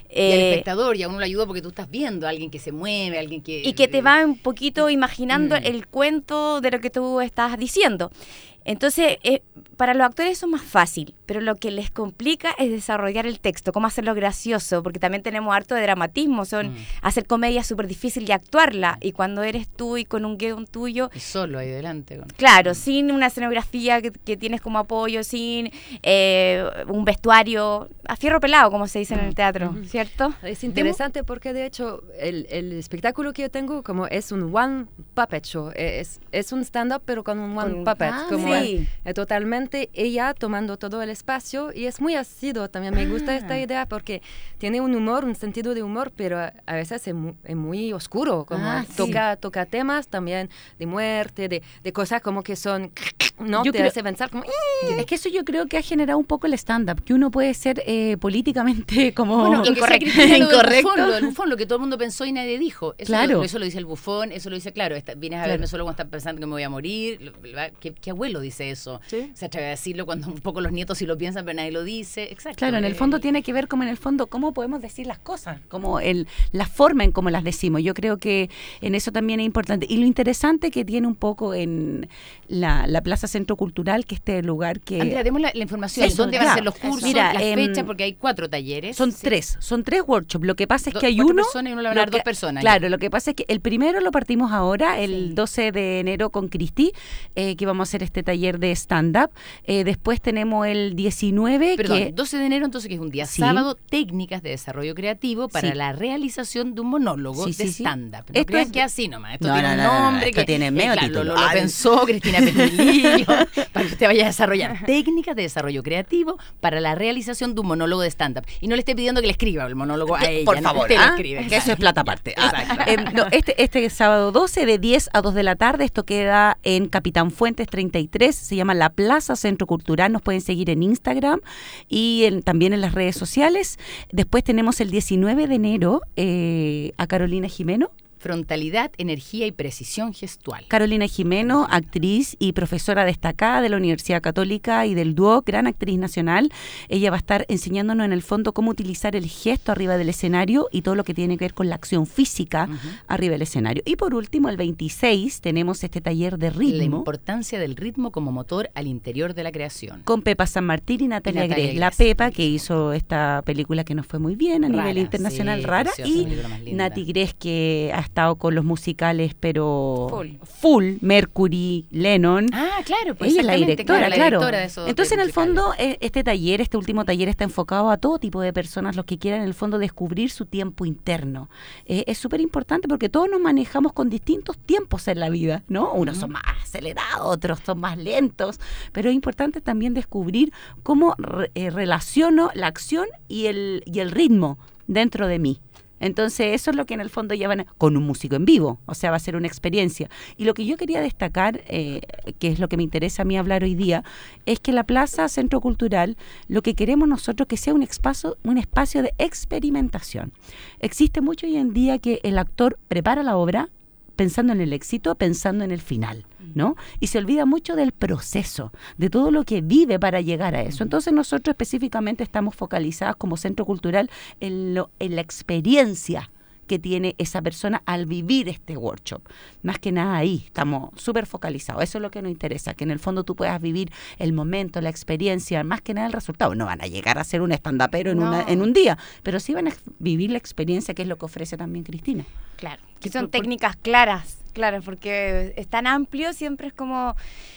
y al Eh, espectador, y a uno le ayuda porque tú estás viendo a alguien que se mueve, a alguien que... y que te va un poquito imaginando Mm. el cuento de lo que tú estás diciendo. Entonces, eh, para los actores eso es más fácil, pero lo que les complica es desarrollar el texto, cómo hacerlo gracioso, porque también tenemos harto de dramatismo, son Mm. hacer comedia es súper difícil de actuarla, y cuando eres tú y con un guión tuyo, Y solo ahí delante. Con... claro, sin una escenografía que, que tienes como apoyo, sin eh, un vestuario, a fierro pelado, como se dice en el teatro, ¿cierto? Es interesante porque de hecho el, el espectáculo que yo tengo como es un one puppet show, es, es un stand-up pero con un one Con- puppet, ah, como sí. es, es totalmente ella tomando todo el espacio y es muy ácido, también me gusta Ah. esta idea porque tiene un humor, un sentido de humor, pero a, a veces es muy, es muy oscuro, como Ah, toca, toca temas también de muerte, de, de cosas como que son, no Yo te creo- hace pensar como... Es que eso yo creo que ha generado un poco el stand-up, que uno puede ser eh, políticamente como Bueno, lo que decía incorrecto. Cristina, lo del Incorrecto. bufón, lo del bufón, lo que todo el mundo pensó y nadie dijo. Eso, Claro. lo, eso lo dice el bufón, eso lo dice, claro, esta- vienes a Claro. verme solo cuando estás pensando que me voy a morir. Lo- lo- ¿Qué, qué abuelo dice eso? Se atreve a decirlo cuando un poco los nietos sí lo piensan, pero nadie lo dice. Exacto. Claro, en el Eh, fondo tiene que ver como en el fondo cómo podemos decir las cosas, como el, la forma en cómo las decimos. Yo creo que en eso también es importante. Y lo interesante que tiene un poco en la, la Plaza Centro Cultural, que este lugar que... Andrea, demos la, la información. Eso, ¿Dónde van a ya. ser los cursos, Mira, las em, fechas? Porque hay cuatro talleres. Son Sí. tres, son tres workshops. Lo que pasa es Do- que hay cuatro uno... personas y uno le va a lo hablar dos que- personas. Claro, lo que pasa es que el primero lo partimos ahora, el doce de enero con Cristi, eh, que vamos a hacer este taller de stand-up. Eh, después tenemos el diecinueve, Perdón, que... doce de enero, entonces, que es un día Sí. sábado, técnicas de desarrollo creativo para Sí. la realización de un monólogo Sí, de sí, sí. stand-up. No Esto crean es- que así nomás. Esto No, tiene no, un no, no, nombre esto que tiene eh, medio claro, título. Lo, lo Ah, pensó Cristina Petrilillo para que usted vaya a desarrollar técnicas de desarrollo creativo para la realización de un monólogo de stand-up. Y no le esté pidiendo que le escriba el monólogo a ella. Por no, favor, usted ¿ah? le escribe. Que eso es plata aparte. Ah, Exacto. em, no, este, este sábado doce de diez a dos de la tarde, esto queda en Capitán Fuentes treinta y tres, se llama La Plaza Centro Cultural, nos pueden seguir en Instagram y en- también en las redes sociales. Después tenemos el diecinueve de enero eh, a Carolina Jimeno. Frontalidad, energía y precisión gestual. Carolina Jimeno, actriz y profesora destacada de la Universidad Católica y del D U O C, gran actriz nacional. Ella va a estar enseñándonos en el fondo cómo utilizar el gesto arriba del escenario y todo lo que tiene que ver con la acción física Ujú. arriba del escenario. Y por último, el veintiséis tenemos este taller de La ritmo importancia del ritmo como motor al interior de la creación. con Pepa San Martín y Natalia, Y Natalia Gress. La Gress. Pepa, que hizo esta película que nos fue muy bien a Rara, nivel internacional, sí, rara, preciosa, y la película más linda. Nati Gress, que ha estado con los musicales, pero Full. full, Mercury, Lennon. Ah, claro, pues Ella es la exactamente, directora, claro, la claro. directora de esos Entonces, en el musicales. fondo, eh, este taller, este último taller está enfocado a todo tipo de personas, los que quieran, en el fondo, descubrir su tiempo interno. Eh, es súper importante porque todos nos manejamos con distintos tiempos en la vida, ¿no? Unos son más acelerados, otros son más lentos, pero es importante también descubrir cómo re- eh, relaciono la acción y el, y el ritmo dentro de mí. Entonces, eso es lo que en el fondo llevan a- con un músico en vivo, o sea, va a ser una experiencia. Y lo que yo quería destacar, eh, que es lo que me interesa a mí hablar hoy día, es que la Plaza Centro Cultural, lo que queremos nosotros que sea un espacio, un espacio de experimentación. Existe mucho hoy en día que el actor prepara la obra pensando en el éxito, pensando en el final, ¿no? Y se olvida mucho del proceso, de todo lo que vive para llegar a eso. Entonces nosotros específicamente estamos focalizados como centro cultural en, lo, en la experiencia que tiene esa persona al vivir este workshop. Más que nada ahí, estamos súper focalizados. Eso es lo que nos interesa, que en el fondo tú puedas vivir el momento, la experiencia, más que nada el resultado. No van a llegar a ser un stand-upero en, No. una- en un día, pero sí van a vivir la experiencia, que es lo que ofrece también Cristina. Claro, que son técnicas claras, claras, porque es tan amplio, siempre es como...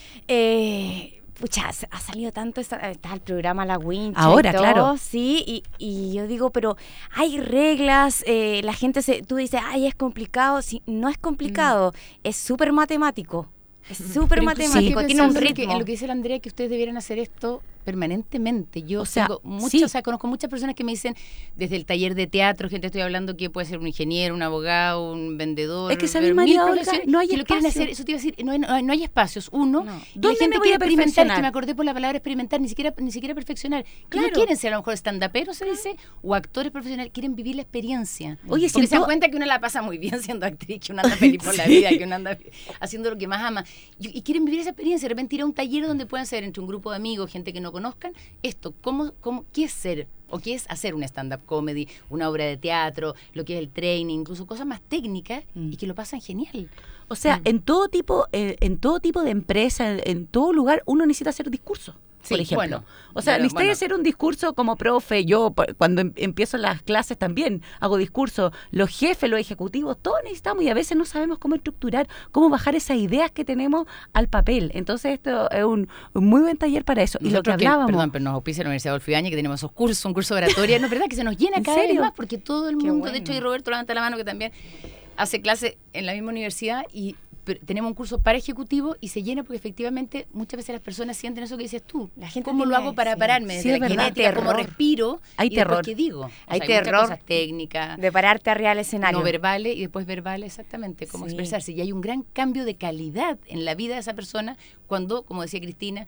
Eh, pucha, ha ha salido tanto, esta- está el programa La Wincha Ahora, y todo, claro. sí, y, y yo digo, pero hay reglas, eh, la gente, se, tú dices, ay, es complicado, sí, no es complicado, es súper matemático, es súper Pero incluso matemático, estoy tiene un pensando en lo que- ritmo. en lo que dice la Andrea, que ustedes debieran hacer esto permanentemente. Yo O sea, tengo muchos, sí. o sea, conozco muchas personas que me dicen, desde el taller de teatro, gente estoy hablando que puede ser un ingeniero, un abogado, un vendedor. Es que, ¿sabes, ver, mil María Olga? profesiones No hay que lo quieren espacio. hacer, eso te iba a decir, no hay, no hay- no hay espacios. Uno, y la ¿Dónde gente me voy quiere a experimentar, perfeccionar? que me acordé por la palabra experimentar, ni siquiera, ni siquiera perfeccionar. Que Claro. no quieren ser a lo mejor stand-uperos, se dice, o actores profesionales, quieren vivir la experiencia. Oye, si Porque en se dan todo- cuenta que uno la pasa muy bien siendo actriz, que uno anda feliz por la vida, que uno anda haciendo lo que más ama. Y, y quieren vivir esa experiencia, de repente ir a un taller donde puedan ser entre un grupo de amigos, gente que no no conozcan esto, cómo, cómo, qué es ser o qué es hacer un stand-up comedy, una obra de teatro, lo que es el training, incluso cosas más técnicas mm. y que lo pasan genial. O sea, mm. en todo tipo, eh, en todo tipo de empresa, en, en todo lugar, uno necesita hacer discurso. Sí, por ejemplo. Bueno, o sea, necesité bueno. hacer un discurso como profe. Yo, cuando em, empiezo las clases también hago discursos. Los jefes, los ejecutivos, todos necesitamos y a veces no sabemos cómo estructurar, cómo bajar esas ideas que tenemos al papel. Entonces, esto es un, un muy buen taller para eso. Y Nosotros lo que hablábamos. Que, perdón, pero nos auspicia la Universidad Adolfo Ibáñez, que tenemos esos cursos, un curso de oratoria. No es verdad que se nos llena cada vez más, porque todo el mundo, bueno. de hecho, y Roberto levanta la mano, que también hace clase en la misma universidad y. Tenemos un curso para ejecutivo y se llena porque efectivamente muchas veces las personas sienten eso que dices tú. La gente ¿Cómo tiene, lo hago para sí. pararme? Desde sí, la genética, cómo respiro Hay y terror. qué digo. O Hay sea, terror. Hay muchas cosas técnicas. De pararte arriba del escenario. No verbales y después verbales, exactamente, cómo sí. expresarse. Y hay un gran cambio de calidad en la vida de esa persona cuando, como decía Cristina,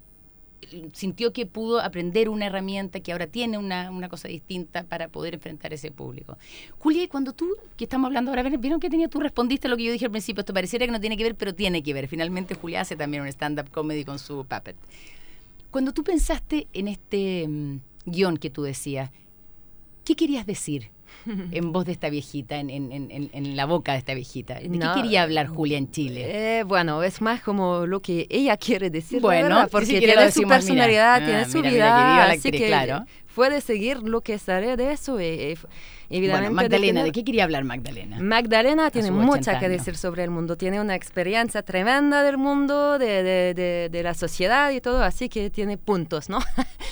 sintió que pudo aprender una herramienta, que ahora tiene una, una cosa distinta para poder enfrentar ese público. Julia, y cuando tú, que estamos hablando ahora, ¿vieron que tenía tú respondiste lo que yo dije al principio? Esto pareciera que no tiene que ver, pero tiene que ver. Finalmente Julia hace también un stand-up comedy con su puppet. Cuando tú pensaste en este um, guión que tú decías, ¿qué querías decir en voz de esta viejita, en, en, en, en la boca de esta viejita? ¿De no, qué quería hablar Julia en Chile? Eh, bueno, es más como lo que ella quiere decir, bueno, verdad, porque si tiene su personalidad, mira, tiene ah, su mira, vida, mira, que viva la así actriz, que claro. puede seguir lo que sale de eso. Eh, eh, Evidentemente, bueno, Magdalena, de, tener... ¿de qué quería hablar Magdalena? Magdalena tiene mucho que años. decir sobre el mundo, tiene una experiencia tremenda del mundo, de, de, de, de la sociedad y todo, así que tiene puntos, ¿no?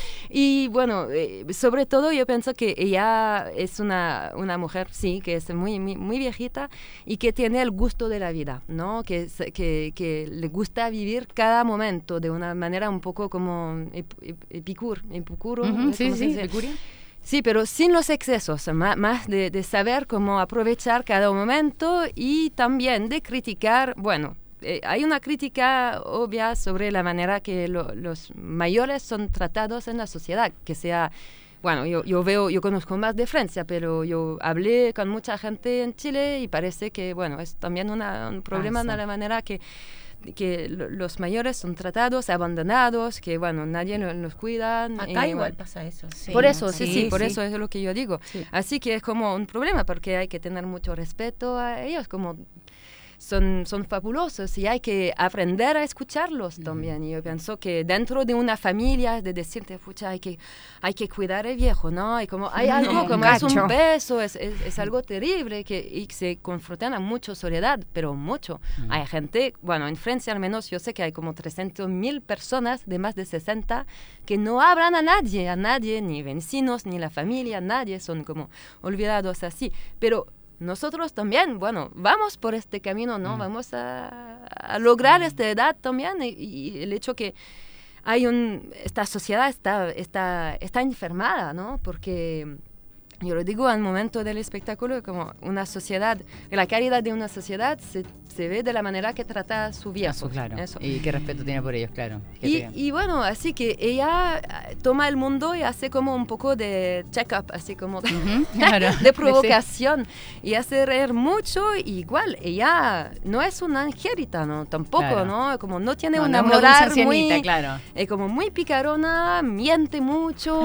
Y bueno, eh, sobre todo yo pienso que ella es una, una mujer, sí, que es muy, muy, muy viejita y que tiene el gusto de la vida, ¿no? Que, que, que le gusta vivir cada momento de una manera un poco como epicur, epicuro. Uh-huh, sí, sí, epicuria. Sí, pero sin los excesos, más, más de, de saber cómo aprovechar cada momento y también de criticar, bueno, eh, hay una crítica obvia sobre la manera que lo, los mayores son tratados en la sociedad, que sea, bueno, yo, yo veo, yo conozco más de Francia, pero yo hablé con mucha gente en Chile y parece que, bueno, es también una, un problema en la manera que que los mayores son tratados, abandonados, que bueno, nadie los, los cuida. Acá eh, igual pasa eso. Sí, por eso, sí, sí, sí por sí. eso es lo que yo digo. Sí. Así que es como un problema porque hay que tener mucho respeto a ellos, como son, son fabulosos y hay que aprender a escucharlos mm. también. Y yo pienso que dentro de una familia, de decirte, pucha, hay que, hay que cuidar al viejo, ¿no? Y como hay algo no, como gacho. es un peso, es, es, es algo terrible que y se confrontan a mucha soledad, pero mucho. Mm. Hay gente, bueno, en Francia al menos yo sé que hay como trescientas mil personas de más de sesenta que no hablan a nadie, a nadie, ni vecinos, ni la familia, nadie, son como olvidados así. Pero nosotros también, bueno, vamos por este camino, ¿no? Mm. Vamos a, a lograr mm. esta edad también y, y el hecho que hay un, esta sociedad está, está, está enfermada, ¿no? Porque yo lo digo al momento del espectáculo, como una sociedad, la calidad de una sociedad se, se ve de la manera que trata a su viejo. Eso, claro. Eso. Y qué respeto tiene por ellos, claro. Y, y bueno, así que ella toma el mundo y hace como un poco de check-up, así como de, uh-huh, claro. de provocación. Sí. Y hace reír mucho. Y igual, ella no es una angelita, ¿no? Tampoco, claro. ¿no? Como no tiene no, una no moral muy... Claro. Eh, como muy picarona, miente mucho.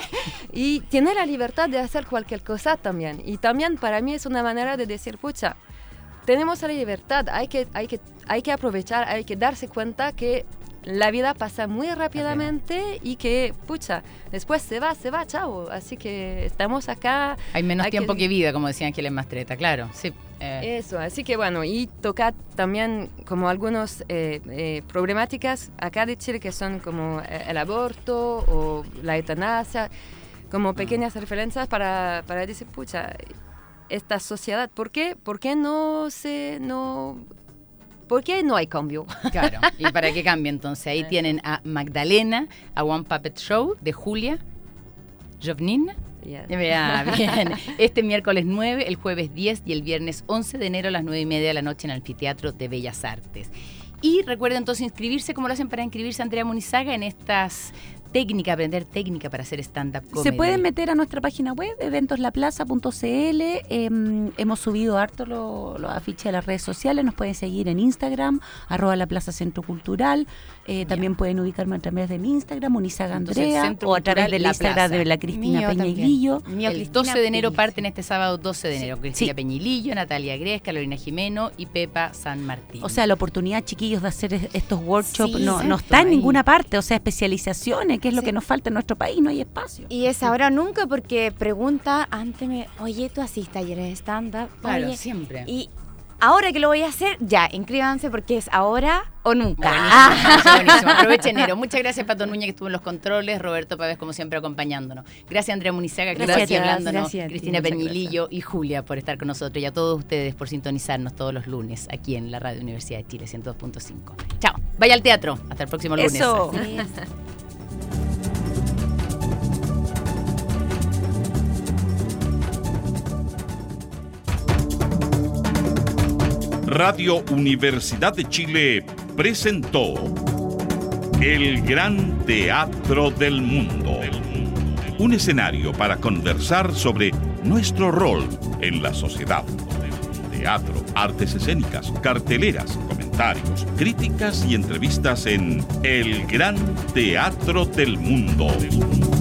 Y tiene la libertad de hacer cualquier cosa también. Y también para mí es una manera de decir, pucha, tenemos la libertad, hay que, hay que, hay que aprovechar, hay que darse cuenta que la vida pasa muy rápidamente okay. y que, pucha, después se va, se va, chao. Así que estamos acá. Hay menos hay tiempo que... que vida, como decía Ángeles Mastretta, claro. Sí. Eh. Eso, así que bueno, y toca también como algunas eh, eh, problemáticas acá de Chile que son como el aborto o la eutanasia, como pequeñas mm. referencias para, para decir, pucha, esta sociedad, ¿por qué, por qué no se, no, por qué no hay cambio? Claro, y para que cambie entonces, ahí Eso. tienen a Magdalena, a One Puppet Show de Julia Jovnina. Yes. Ya, bien. Este miércoles nueve, el jueves diez y el viernes once de enero a las nueve y media de la noche en el Anfiteatro de Bellas Artes. Y recuerden entonces inscribirse, como lo hacen para inscribirse Andrea Munizaga en estas técnica, aprender técnica para hacer stand-up comedy. Se pueden meter a nuestra página web, eventos la plaza punto c l. Eh, hemos subido harto los lo afiches de las redes sociales. Nos pueden seguir en Instagram, arroba la plaza centro cultural. Eh, también pueden ubicarme a través de mi Instagram, Unizaga Andrea, o a través del Instagram de la Cristina Peñilillo. El doce de enero parte en este sábado doce de enero. Cristina sí. Peñilillo, Natalia Gres, Carolina Jimeno y Pepa San Martín. O sea, la oportunidad, chiquillos, de hacer estos workshops sí, no, no está en ninguna parte. O sea, especializaciones, que es sí. lo que nos falta en nuestro país, no hay espacio. Y es ahora nunca, porque pregunta antes, me, oye, tú haces talleres de stand-up. Claro, oye, siempre. Y ahora que lo voy a hacer, ya, inscríbanse porque es ahora o nunca. Buenísimo, buenísimo. Aproveche enero. Muchas gracias, Pato Núñez, que estuvo en los controles, Roberto Pávez, como siempre, acompañándonos. Gracias, Andrea Munizaga, que estuvo aquí hablándonos, gracias, Cristina Peñilillo y Julia por estar con nosotros, y a todos ustedes por sintonizarnos todos los lunes aquí en la Radio Universidad de Chile, ciento dos punto cinco. Chao. Vaya al teatro. Hasta el próximo lunes. Eso. Radio Universidad de Chile presentó El Gran Teatro del Mundo. Un escenario para conversar sobre nuestro rol en la sociedad. Teatro, artes escénicas, carteleras, comentarios, críticas y entrevistas en El Gran Teatro del Mundo.